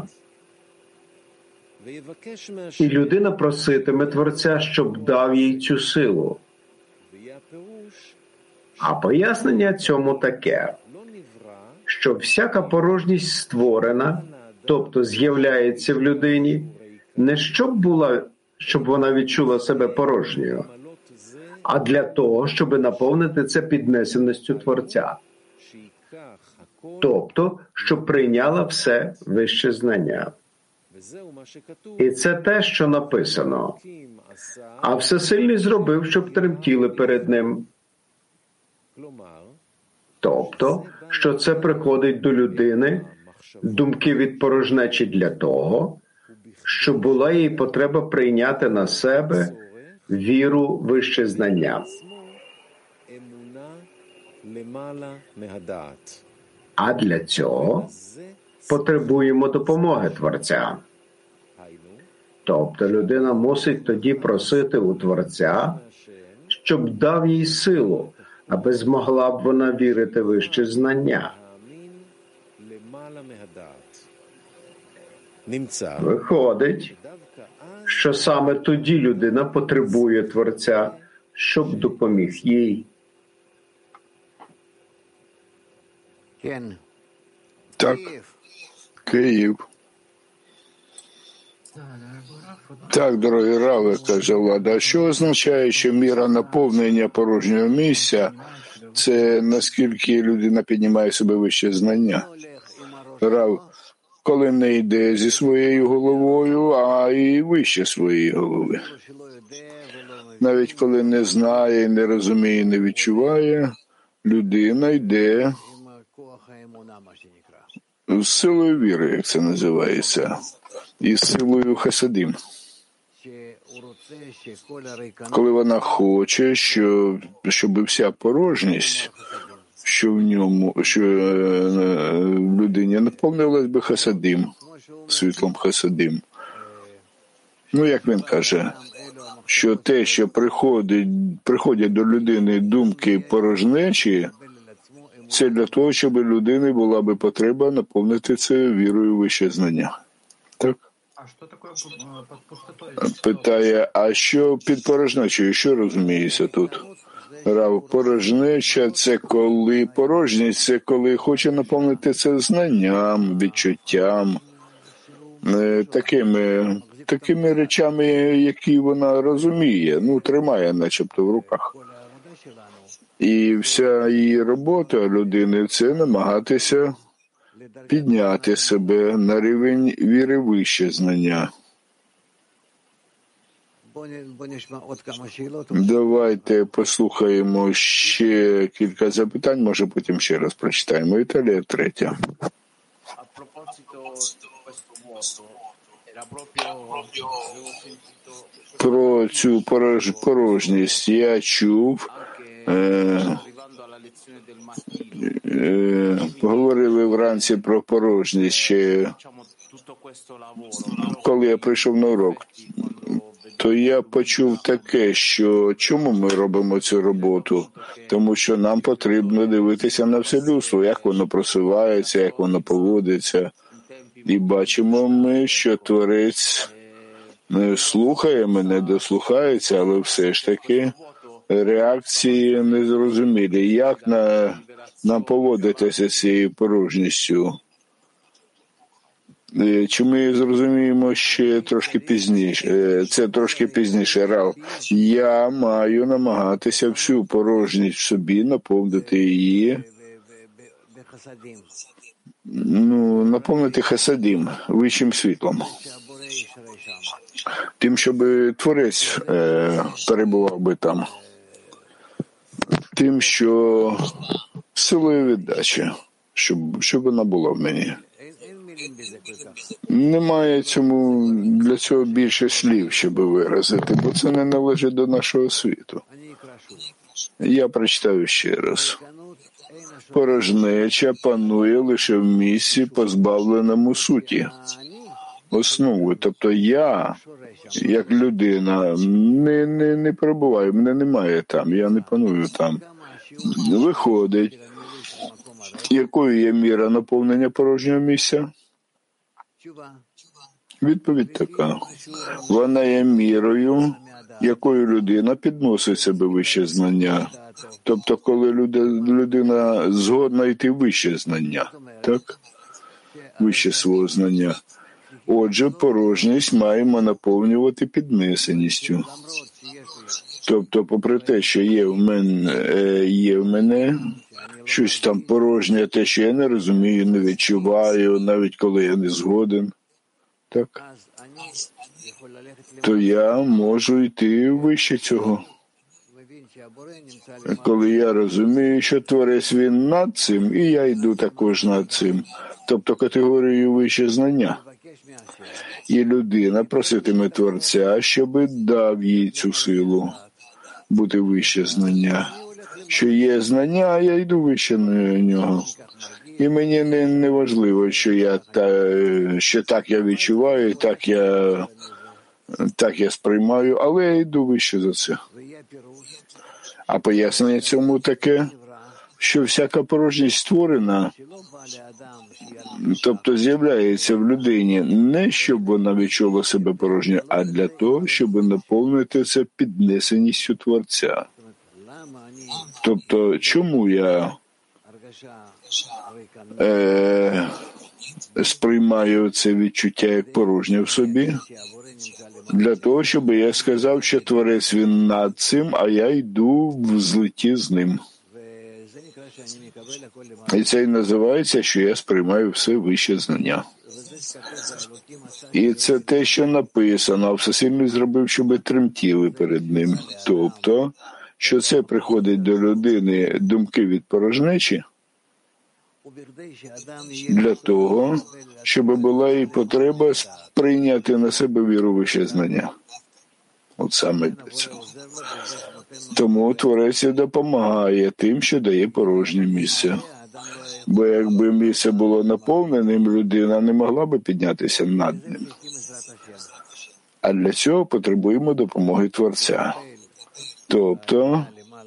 І людина проситиме Творця, щоб дав їй цю силу. А пояснення цьому таке, що всяка порожність створена, тобто з'являється в людині, не щоб вона відчула себе порожньою, а для того, щоб наповнити це піднесеністю Творця. Тобто, щоб прийняла все вище знання. І це те, що написано. А Всесильний зробив, щоб тремтіли перед ним. Тобто, що це приходить до людини, думки від порожнечі для того, щоб була їй потреба прийняти на себе віру вище знання. А для цього потребуємо допомоги Творця. Тобто людина мусить тоді просити у Творця, щоб дав їй силу, аби змогла б вона вірити вище знання. Виходить, що саме тоді людина потребує Творця, щоб допоміг їй. Так, Київ. Так, дорогі Раве, каже Влада, а що означає, що міра наповнення порожнього місця – це наскільки людина піднімає себе вище знання? Рав, коли не йде зі своєю головою, а і вище своєї голови. Навіть коли не знає, не розуміє, не відчуває, людина йде з силою віри, як це називається, і з силою хасадим. Коли вона хоче, щоб вся порожність, що в ньому, що в людині наповнилась би хасадим, світлом хасадим. Ну, як він каже, що те, що приходять до людини думки порожнечі, це для того, щоб у людини була би потреба наповнити це вірою вище знання. Так? Питає, а що під порожнечею, що розуміється тут? Рав, порожнеча – це коли порожність, це коли хоче наповнити це знанням, відчуттям, такими речами, які вона розуміє, тримає начебто в руках. І вся її робота людини – це намагатися підняти себе на рівень віри вище знання. Давайте послухаємо ще кілька запитань, може потім ще раз прочитаємо. Італія, 3. Про цю порожність я чув, говорили вранці про порожність ще, коли я прийшов на урок. То я почув таке, що чому ми робимо цю роботу? Тому що нам потрібно дивитися на все людство, як воно просувається, як воно поводиться. І бачимо ми, що Творець слухає мене, дослухається, але все ж таки реакції незрозумілі. Як нам поводитися з цією порожністю? Чи ми зрозуміємо ще трошки пізніше? Це трошки пізніше. Рав, я маю намагатися всю порожність в собі наповнити її, наповнити хасадим, вищим світлом. Тим, щоб Творець перебував би там. Тим, що силою віддачі, щоб вона була в мені. Немає для цього більше слів, щоб виразити, бо це не належить до нашого світу. Я прочитаю ще раз. Порожнеча панує лише в місці, позбавленому суті, основи. Тобто я, як людина, не перебуваю, мене немає там, я не паную там. Виходить, якою є міра наповнення порожнього місця? Відповідь така. Вона є мірою, якою людина підносить себе вище знання. Тобто, коли людина згодна йти вище знання, так? Вище свого знання. Отже, порожність маємо наповнювати піднесеністю. Тобто, попри те, що є в мене щось там порожнє, те, що я не розумію, не відчуваю, навіть коли я не згоден, так? То я можу йти вище цього. Коли я розумію, що Творець він над цим, і я йду також над цим. Тобто категорію вище знання. І людина проситиме Творця, щоби дав їй цю силу бути вище знання. Що є знання, а я йду вище на нього. І мені не важливо, що так я відчуваю, так я сприймаю, але я йду вище за це. А пояснення цьому таке, що всяка порожність створена, тобто з'являється в людині не щоб вона відчула себе порожньою, а для того, щоб наповнити це піднесеністю Творця. Тобто, чому я сприймаю це відчуття як порожнє в собі? Для того, щоб я сказав, що Творець він над цим, а я йду в злиті з ним. І це і називається, що я сприймаю все вище знання. І це те, що написано, а Всесильний зробив, щоб тремтіли перед ним. Тобто, що це приходить до людини думки від порожнечі, для того, щоб була і потреба прийняти на себе віру вище знання. От саме для цього. Тому Творець допомагає тим, що дає порожнє місце. Бо якби місце було наповненим, людина не могла би піднятися над ним. А для цього потребуємо допомоги Творця. Тобто,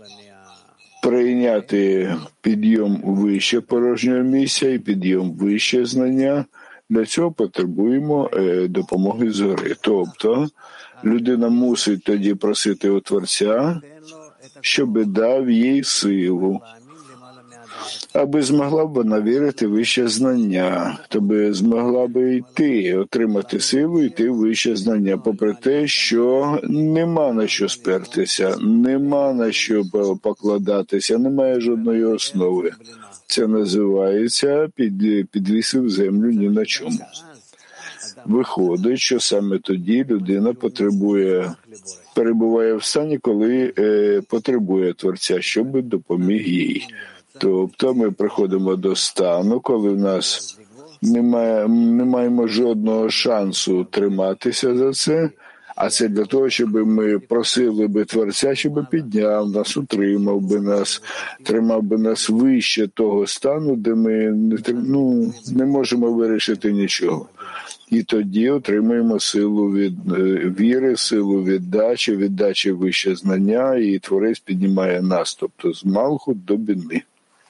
прийняти підйом вище порожнього місця і підйом вище знання, для цього потребуємо допомоги згори. Тобто, людина мусить тоді просити у Творця, щоб дав їй силу, аби змогла б вона вірити вище знання, аби змогла б йти, отримати силу, йти вище знання, попри те, що нема на що спертися, нема на що покладатися, немає жодної основи. Це називається підвісив землю ні на чому. Виходить, що саме тоді людина перебуває в стані, коли потребує Творця, щоб допоміг їй. Тобто ми приходимо до стану, коли в нас не маємо жодного шансу триматися за це, а це для того, щоб ми просили би Творця, щоб підняв нас, утримав би нас, тримав би нас вище того стану, де ми не можемо вирішити нічого. І тоді отримуємо силу від віри, силу віддачі вище знання, і Творець піднімає нас, тобто з Малхут до Біни.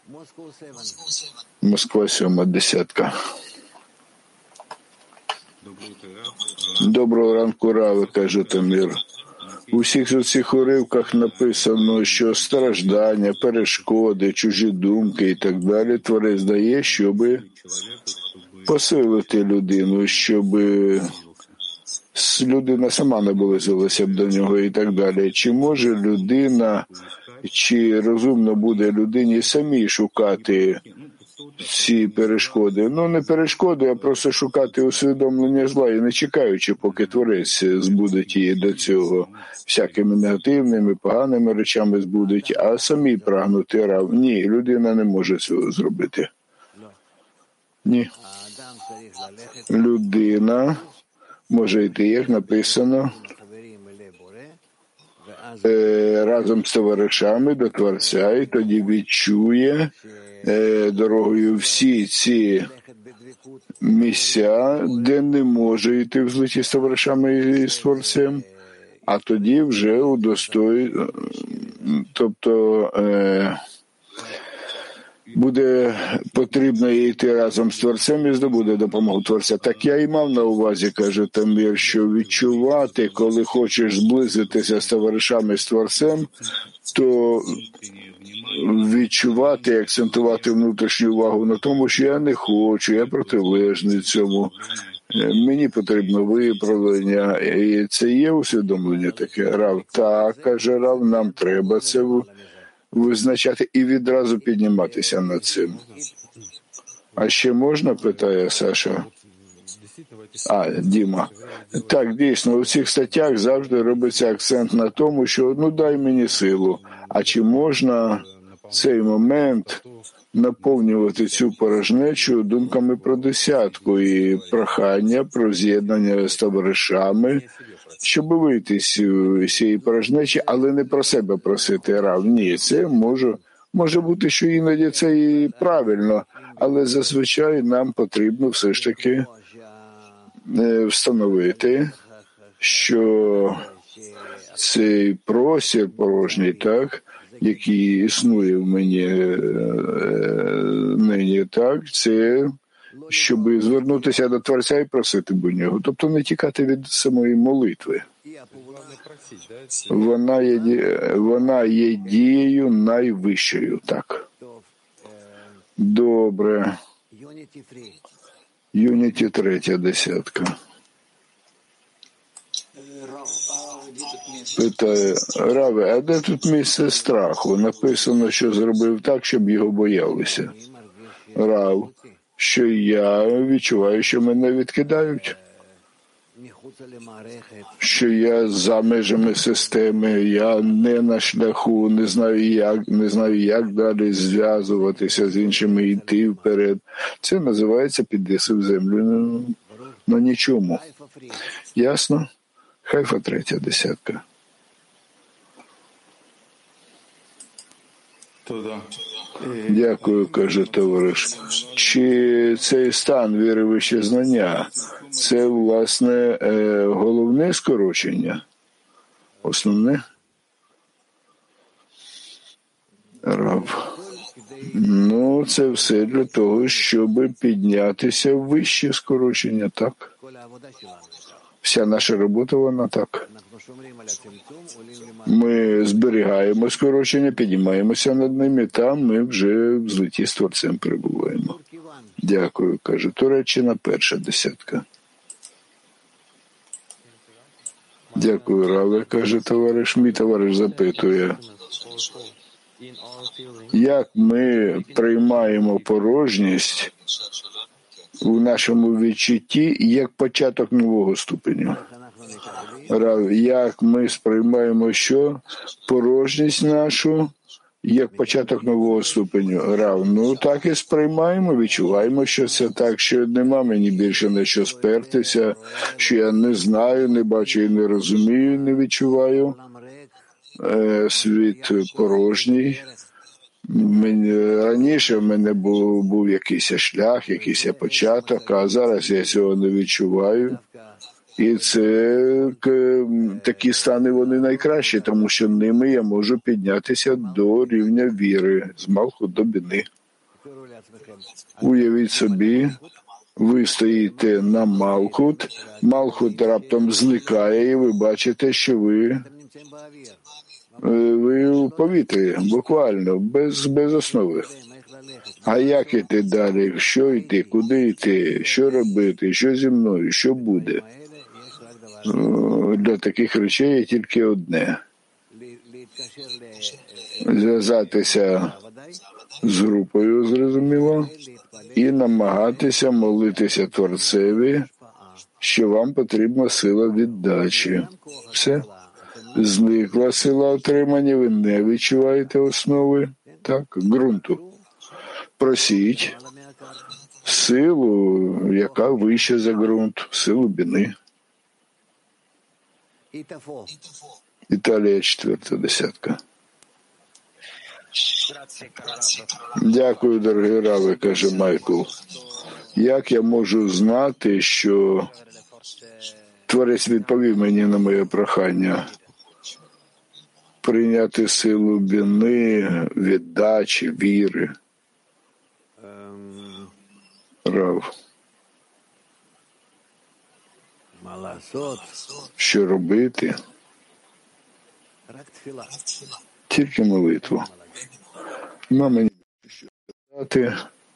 Москва 7-10. Доброго ранку, Рави, каже Тамір. У всіх цих уривках написано, що страждання, перешкоди, чужі думки і так далі Творець дає, щоб посилити людину, щоб людина сама наблизилася б до нього і так далі. Чи може людина, чи розумно буде людині самі шукати ці перешкоди? Не перешкоди, а просто шукати усвідомлення зла і не чекаючи, поки Творець збудить її до цього всякими негативними, поганими речами збудить, а самі прагнути рав. Ні, людина не може цього зробити. Ні. Людина може йти, як написано, разом з товаришами до Творця, і тоді відчує дорогою всі ці місця, де не може йти в злиті з товаришами і з Творцем, а тоді вже удостоює, тобто буде потрібно йти разом з Творцем і здобуде допомогу Творця. Так я і мав на увазі, каже Тамір, що відчувати, коли хочеш зблизитися з товаришами, з Творцем, то відчувати і акцентувати внутрішню увагу на тому, що я не хочу, я протилежний цьому. Мені потрібно виправлення, і це є усвідомлення таке. Рав, так, каже Рав, нам треба це визначати і відразу підніматися над цим. А ще можна, питає Саша? Діма. Так, дійсно, у цих статтях завжди робиться акцент на тому, що дай мені силу. А чи можна цей момент наповнювати цю порожнечу думками про десятку і прохання про з'єднання з товаришами, щоб вийти з цієї порожнечі, але не про себе просити, Рав. Ні, це може бути, що іноді це і правильно, але зазвичай нам потрібно все ж таки встановити, що цей простір порожній, так, який існує в мені нині, так, це щоб звернутися до Творця і просити до нього. Тобто не тікати від самої молитви. Вона є дією найвищою, так. Добре. Юніті 3 десятка. Питає, Раве, а де тут місце страху? Написано, що зробив так, щоб його боялися. Рав, що я відчуваю, що мене відкидають. Що я за межами системи, я не на шляху, не знаю, як далі зв'язуватися з іншими і йти вперед. Це називається підвіси в землю на нічому. Ясно? Хайфа 3 десятка. Дякую, каже товариш. Чи цей стан віри вище знання – це, власне, головне скорочення? Основне? Рав. Це все для того, щоб піднятися в вище скорочення, так? Вся наша робота, вона так. Ми зберігаємо скорочення, піднімаємося над ними, там ми вже в злиті з Творцем перебуваємо. Дякую, каже Туреччина, 1 десятка. Дякую, Раве, каже товариш. Мій товариш запитує, як ми приймаємо порожність у нашому відчутті як початок нового ступеню. Рав, як ми сприймаємо що? Порожність нашу як початок нового ступеню. Рав, так і сприймаємо, відчуваємо, що це так, що нема мені більше на що спертися, що я не знаю, не бачу і не розумію, не відчуваю. Світ порожній. Раніше в мене був якийсь шлях, якийсь початок, а зараз я цього не відчуваю. І це такі стани, вони найкращі, тому що ними я можу піднятися до рівня віри, з Малхут до Біни. Уявіть собі, ви стоїте на Малхут, Малхут раптом зникає, і ви бачите, що ви у повітрі, буквально, без основи. А як іти далі? Що йти? Куди йти? Що робити? Що зі мною? Що буде? Для таких речей є тільки одне. Зв'язатися з групою, зрозуміло, і намагатися молитися Творцеві, що вам потрібна сила віддачі. Все. Зникла сила отримання, ви не відчуваєте основи, так, ґрунту. Просіть силу, яка вища за ґрунт, силу Біни. Італія 4 десятка. Дякую, дорогі Рави, каже Майкл. Як я можу знати, що Творець відповів мені на моє прохання прийняти силу Біни, віддачі, віри? Рав. Що робити? Тільки молитву. Мені що сказати.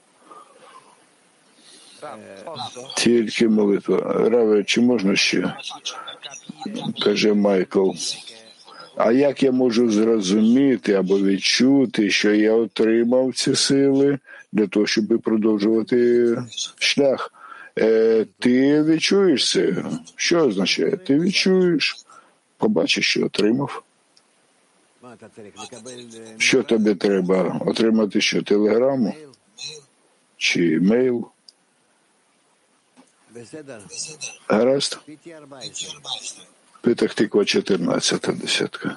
Тільки молитва. Раве, чи можна ще? Каже Майкл. А як я можу зрозуміти або відчути, що я отримав ці сили для того, щоб продовжувати шлях? Ти відчуєш це? Що означає? Ти відчуєш, побачиш, що отримав. Що тобі треба? Отримати що? Телеграму? Чи мейл? Гаразд? Петах Тиква 14 десятка.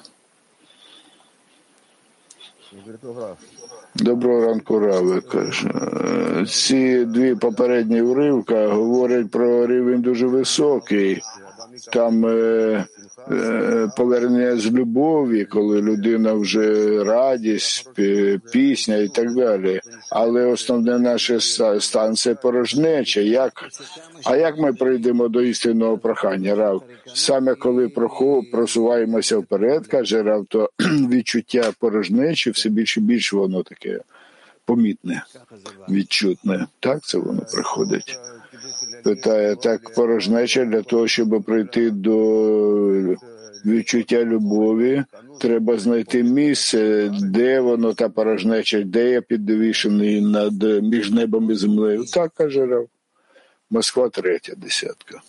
Доброго ранку, Раве, каже. Ці дві попередні уривка говорять про рівень дуже високий. Там повернення з любові, коли людина вже радість, пісня і так далі. Але основне наше стан – це порожнеча. А як ми прийдемо до істинного прохання, Рав? Саме коли просуваємося вперед, каже Рав, то відчуття порожнечі все більше і більше воно таке помітне, відчутне. Так це воно приходить? Питає, так порожнеча для того, щоб прийти до відчуття любові, треба знайти місце, де воно та порожнеча, де я підвішений між небом і землею. Так, каже Рав. Москва 3 десятка.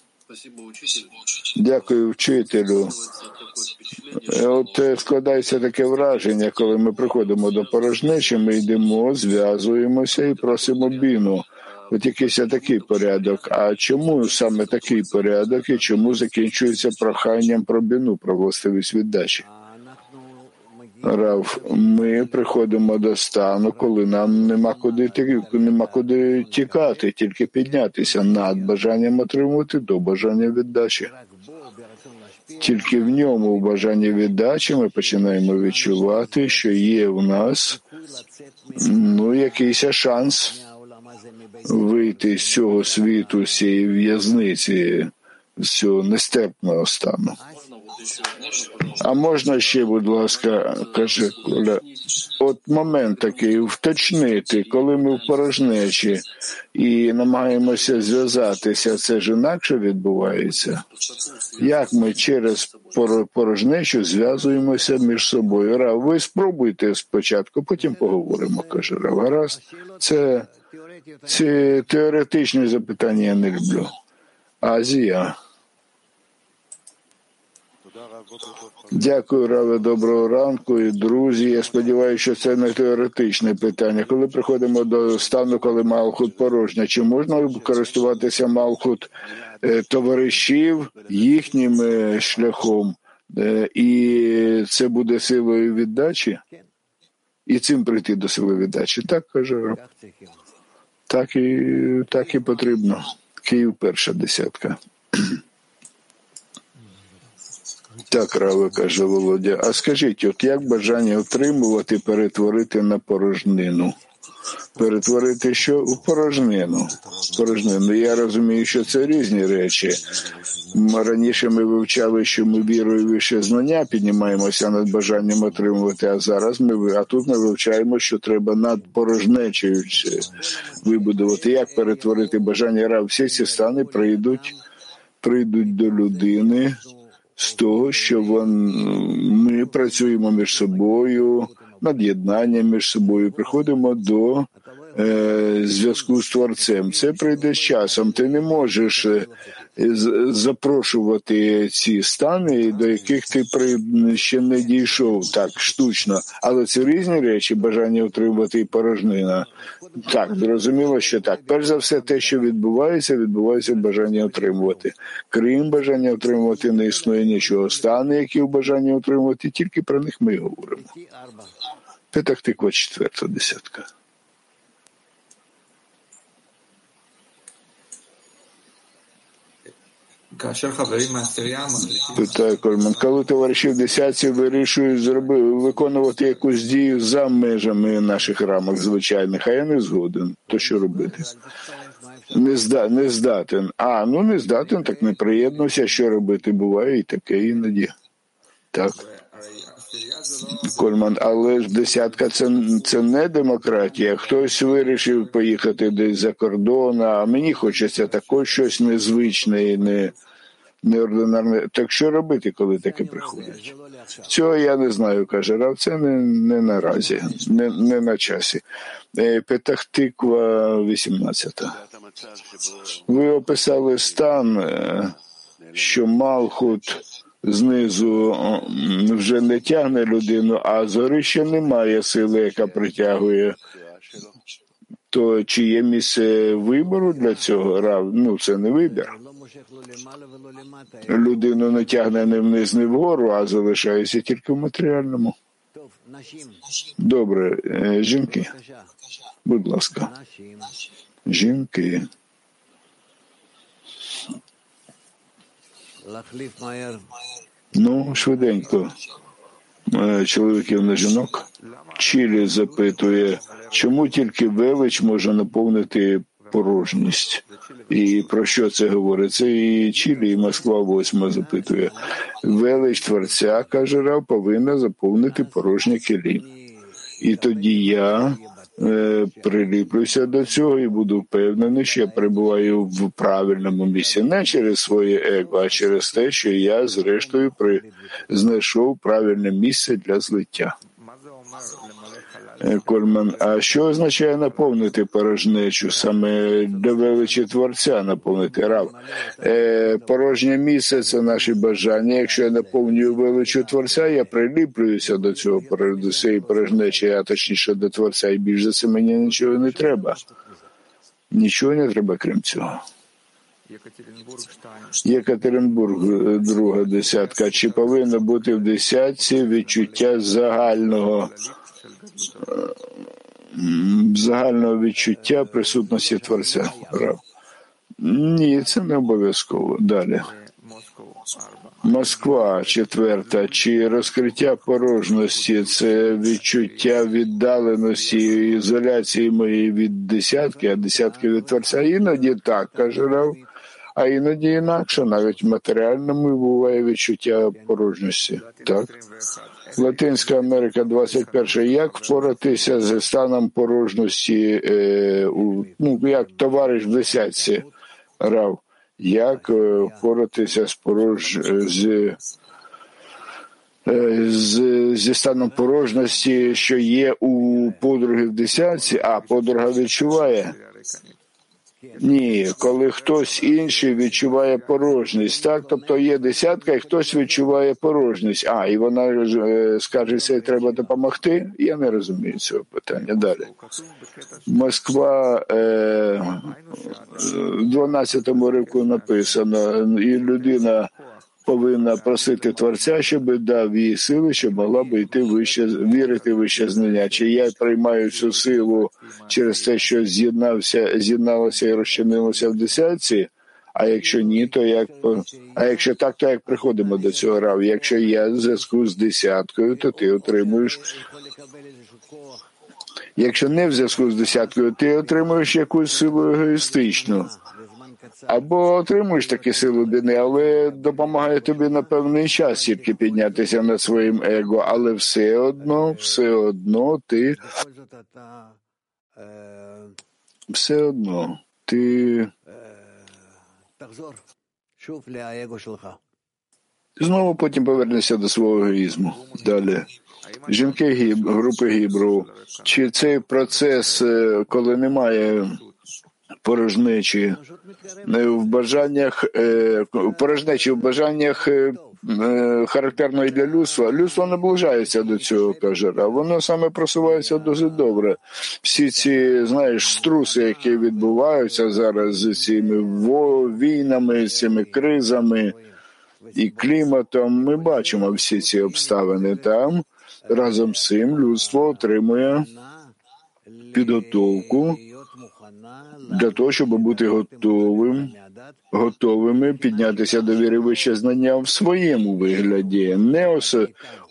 Дякую вчителю. От складається таке враження, коли ми приходимо до порожнечі, ми йдемо, зв'язуємося і просимо біну. От якийсь такий порядок. А чому саме такий порядок і чому закінчується проханням про біну, про властивість віддачі? Рав, ми приходимо до стану, коли нам нема куди тікати, тільки піднятися над бажанням отримувати до бажання віддачі. Тільки в ньому, в бажанні віддачі, ми починаємо відчувати, що є в нас якийсь шанс вийти з цього світу, з цієї в'язниці, з цього нестерпного стану. А можна ще, будь ласка, каже Коля, от момент такий, вточнити, коли ми в порожнечі і намагаємося зв'язатися, це ж інакше відбувається? Як ми через порожнечу зв'язуємося між собою? Рав, ви спробуйте спочатку, потім поговоримо, каже Рав. Гаразд, це теоретичні запитання я не люблю. Азія. Дякую, Раве, доброго ранку. І, друзі, я сподіваюся, що це не теоретичне питання. Коли приходимо до стану, коли Малхут порожня, чи можна користуватися Малхут товаришів їхнім шляхом? І це буде силою віддачі? І цим прийти до сили віддачі? Так, каже Рав. Так і потрібно. Київ 1 десятка. Так, Раве, каже Володя. А скажіть, от як бажання отримувати перетворити на порожнину? Перетворити що? У порожнину. Я розумію, що це різні речі. Раніше ми вивчали, що ми вірою вище знання піднімаємося над бажанням отримувати, а тут ми вивчаємо, що треба над порожнечею вибудувати. Як перетворити бажання? Рав, всі ці стани прийдуть до людини з того, що ми працюємо між собою, над єднанням між собою, приходимо до зв'язку з Творцем. Це прийде з часом. Ти не можеш запрошувати ці стани, до яких ти ще не дійшов так штучно. Але це різні речі, бажання отримувати і порожнина. Так, зрозуміло, що так. Перш за все, те, що відбувається бажання отримувати. Крім бажання отримувати, не існує нічого. Стани, які в бажанні отримувати, тільки про них ми говоримо. Петах Тиква 4 десятка. Питає Кольман, коли товариші в десятці вирішують виконувати якусь дію за межами наших рамок звичайних, а я не згоден, то що робити? Не здатен. Не здатен, так не приєднуйся, що робити буває і таке іноді. Так. Кольман, але ж десятка це не демократія. Хтось вирішив поїхати десь за кордон, а мені хочеться також щось незвичне і неординарне. Так що робити, коли таке приходить? Цього я не знаю, каже Рав, це не наразі, не на часі. Петах Тиква, 18. Ви описали стан, що Малхут знизу вже не тягне людину, а згори ще немає сили, яка притягує. То чи є місце вибору для цього, Рав? Це не вибір. Людину не тягне не вниз, не вгору, а залишається тільки в матеріальному. Добре. Жінки. Будь ласка. Жінки. Швиденько. Чоловіків на жінок. Чілі запитує, чому тільки велич може наповнити порожність? І про що це говорить? Це і Чилі, і Москва 8 запитує. Велич Творця, каже Рав, повинна заповнити порожнє келі. І тоді я приліплюся до цього і буду впевнений, що я перебуваю в правильному місці. Не через своє его, а через те, що я зрештою знайшов правильне місце для злиття. Кольман, а що означає наповнити порожнечу? Саме до величі Творця наповнити, Рав. Порожнє місце – це наші бажання. Якщо я наповнюю величу Творця, я приліплююся до цього, до цієї порожнечі, а точніше до Творця, і більш за це мені нічого не треба. Нічого не треба, крім цього. Єкатеринбург, 2 десятка. Чи повинно бути в десятці відчуття загального відчуття присутності Творця? Ні, це не обов'язково. Далі. Москва, 4. Чи розкриття порожності – це відчуття віддаленості і ізоляції моєї від десятки, а десятки від Творця? Іноді так, каже Рав, а іноді інакше. Навіть в матеріальному буває відчуття порожності. Так. Латинська Америка, 21. Як впоратися зі станом порожності, як товариш в десятці, Рав? Як впоратися зі станом порожності, що є у подруги в десятці, а подруга відчуває? Ні, коли хтось інший відчуває порожність, так? Тобто є десятка, і хтось відчуває порожність. І вона скаржиться, і треба допомогти? Я не розумію цього питання. Далі. Москва, 12-му ривку написано, і людина повинна просити Творця, щоб дав їй сили, щоб могла б йти вище, вірити вище знання. Чи я приймаю цю силу через те, що з'єдналося і розчинилося в десятці? А якщо ні, то як? А якщо так, то як приходимо до цього, Рав? Якщо я в зв'язку з десяткою, то ти отримуєш. Якщо не в зв'язку з десяткою, ти отримуєш якусь силу егоїстичну. Або отримуєш таку силу дини, але допомагає тобі на певний час тільки піднятися над своїм его, але все одно ти знову потім повернешся до свого егоїзму. Далі. Жінки групи Гібру. Чи цей процес, коли немає порожнечі в бажаннях, характерної для людства. Людство наближається до цього, каже Рав. Воно саме просувається досить добре. Всі ці, струси, які відбуваються зараз з цими війнами, з цими кризами і кліматом, ми бачимо всі ці обставини там. Разом з цим людство отримує підготовку для того, щоб бути готовими піднятися до віри вище знання в своєму вигляді. Не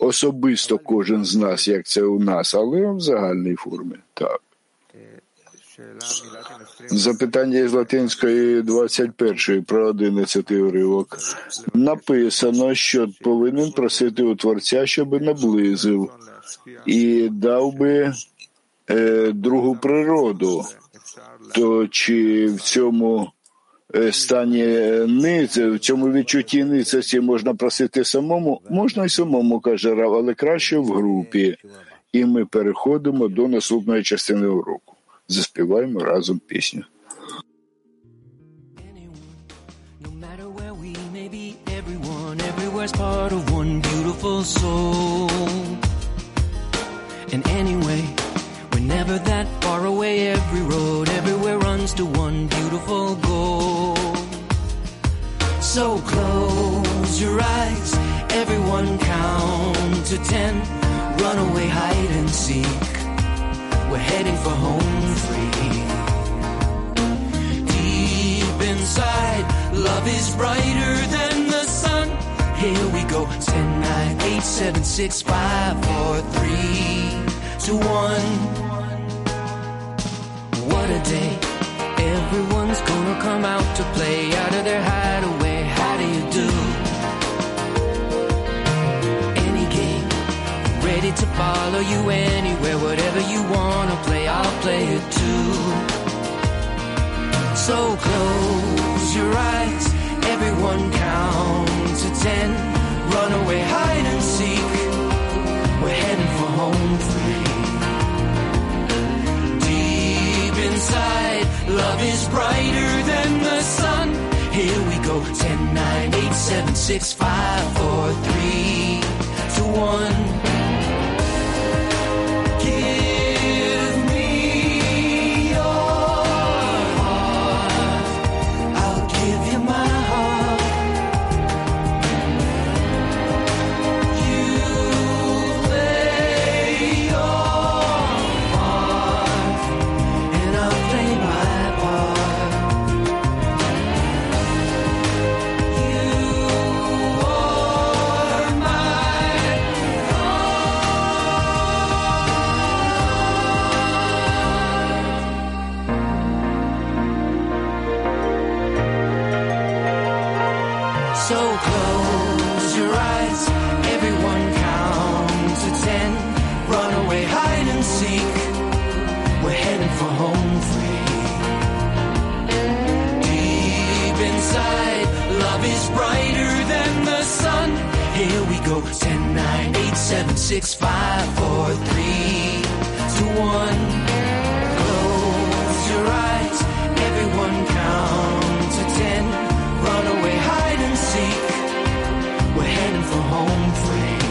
особисто кожен з нас, як це у нас, але в загальній формі. Так. Запитання із латинської 21 про 11 уривок. Написано, що повинен просити у Творця, щоб наблизив і дав би другу природу. То чи в цьому стані в цьому відчутті ницості можна просити самому? Можна й самому, каже Рав, але краще в групі. І ми переходимо до наступної частини уроку. Заспіваємо разом пісню. Everywhere's part of one beautiful soul. And anyway, we're never that far away. Every road everywhere runs to one beautiful goal. So close your eyes, everyone count to 10. Run away, hide and seek. We're heading for home free. Deep inside, love is brighter than the sun. Here we go. 10, 9, 8, 7, 6, 5, 4, 3, 2, 1. What a day. Everyone's gonna come out to play out of their hideaway. How do you do? Any game, ready to follow you anywhere. Whatever you wanna play, I'll play it too. So close your eyes, everyone count to 10. Run away, hide and seek. We're heading for home free. Deep inside, love is brighter than the sun. Here we go. 10, 9, 8, 7, 6, 5, 4, 3, 2, 1. Give me your heart. I'll give you my heart. You play your part, and I'll play my part. You are my So close your eyes, everyone count to 10. Run away, hide and seek. We're heading for home free. Deep inside, love is brighter than the sun. Here we go. 10, 9, 8, 7, 6, 5, 4, 3, 2, 1. Close your eyes, everyone count to 10. Run away, hide and seek. We're heading for home free.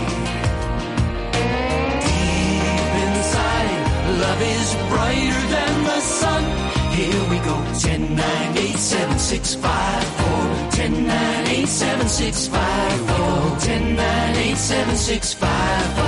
Deep inside, love is brighter than the sun. Here we go. 10, 9, 8, 7, 6, 5, 4. 10, 9, 8, 7, 6, 5, 4. 10, 9, 8, 7, 6, 5, 4.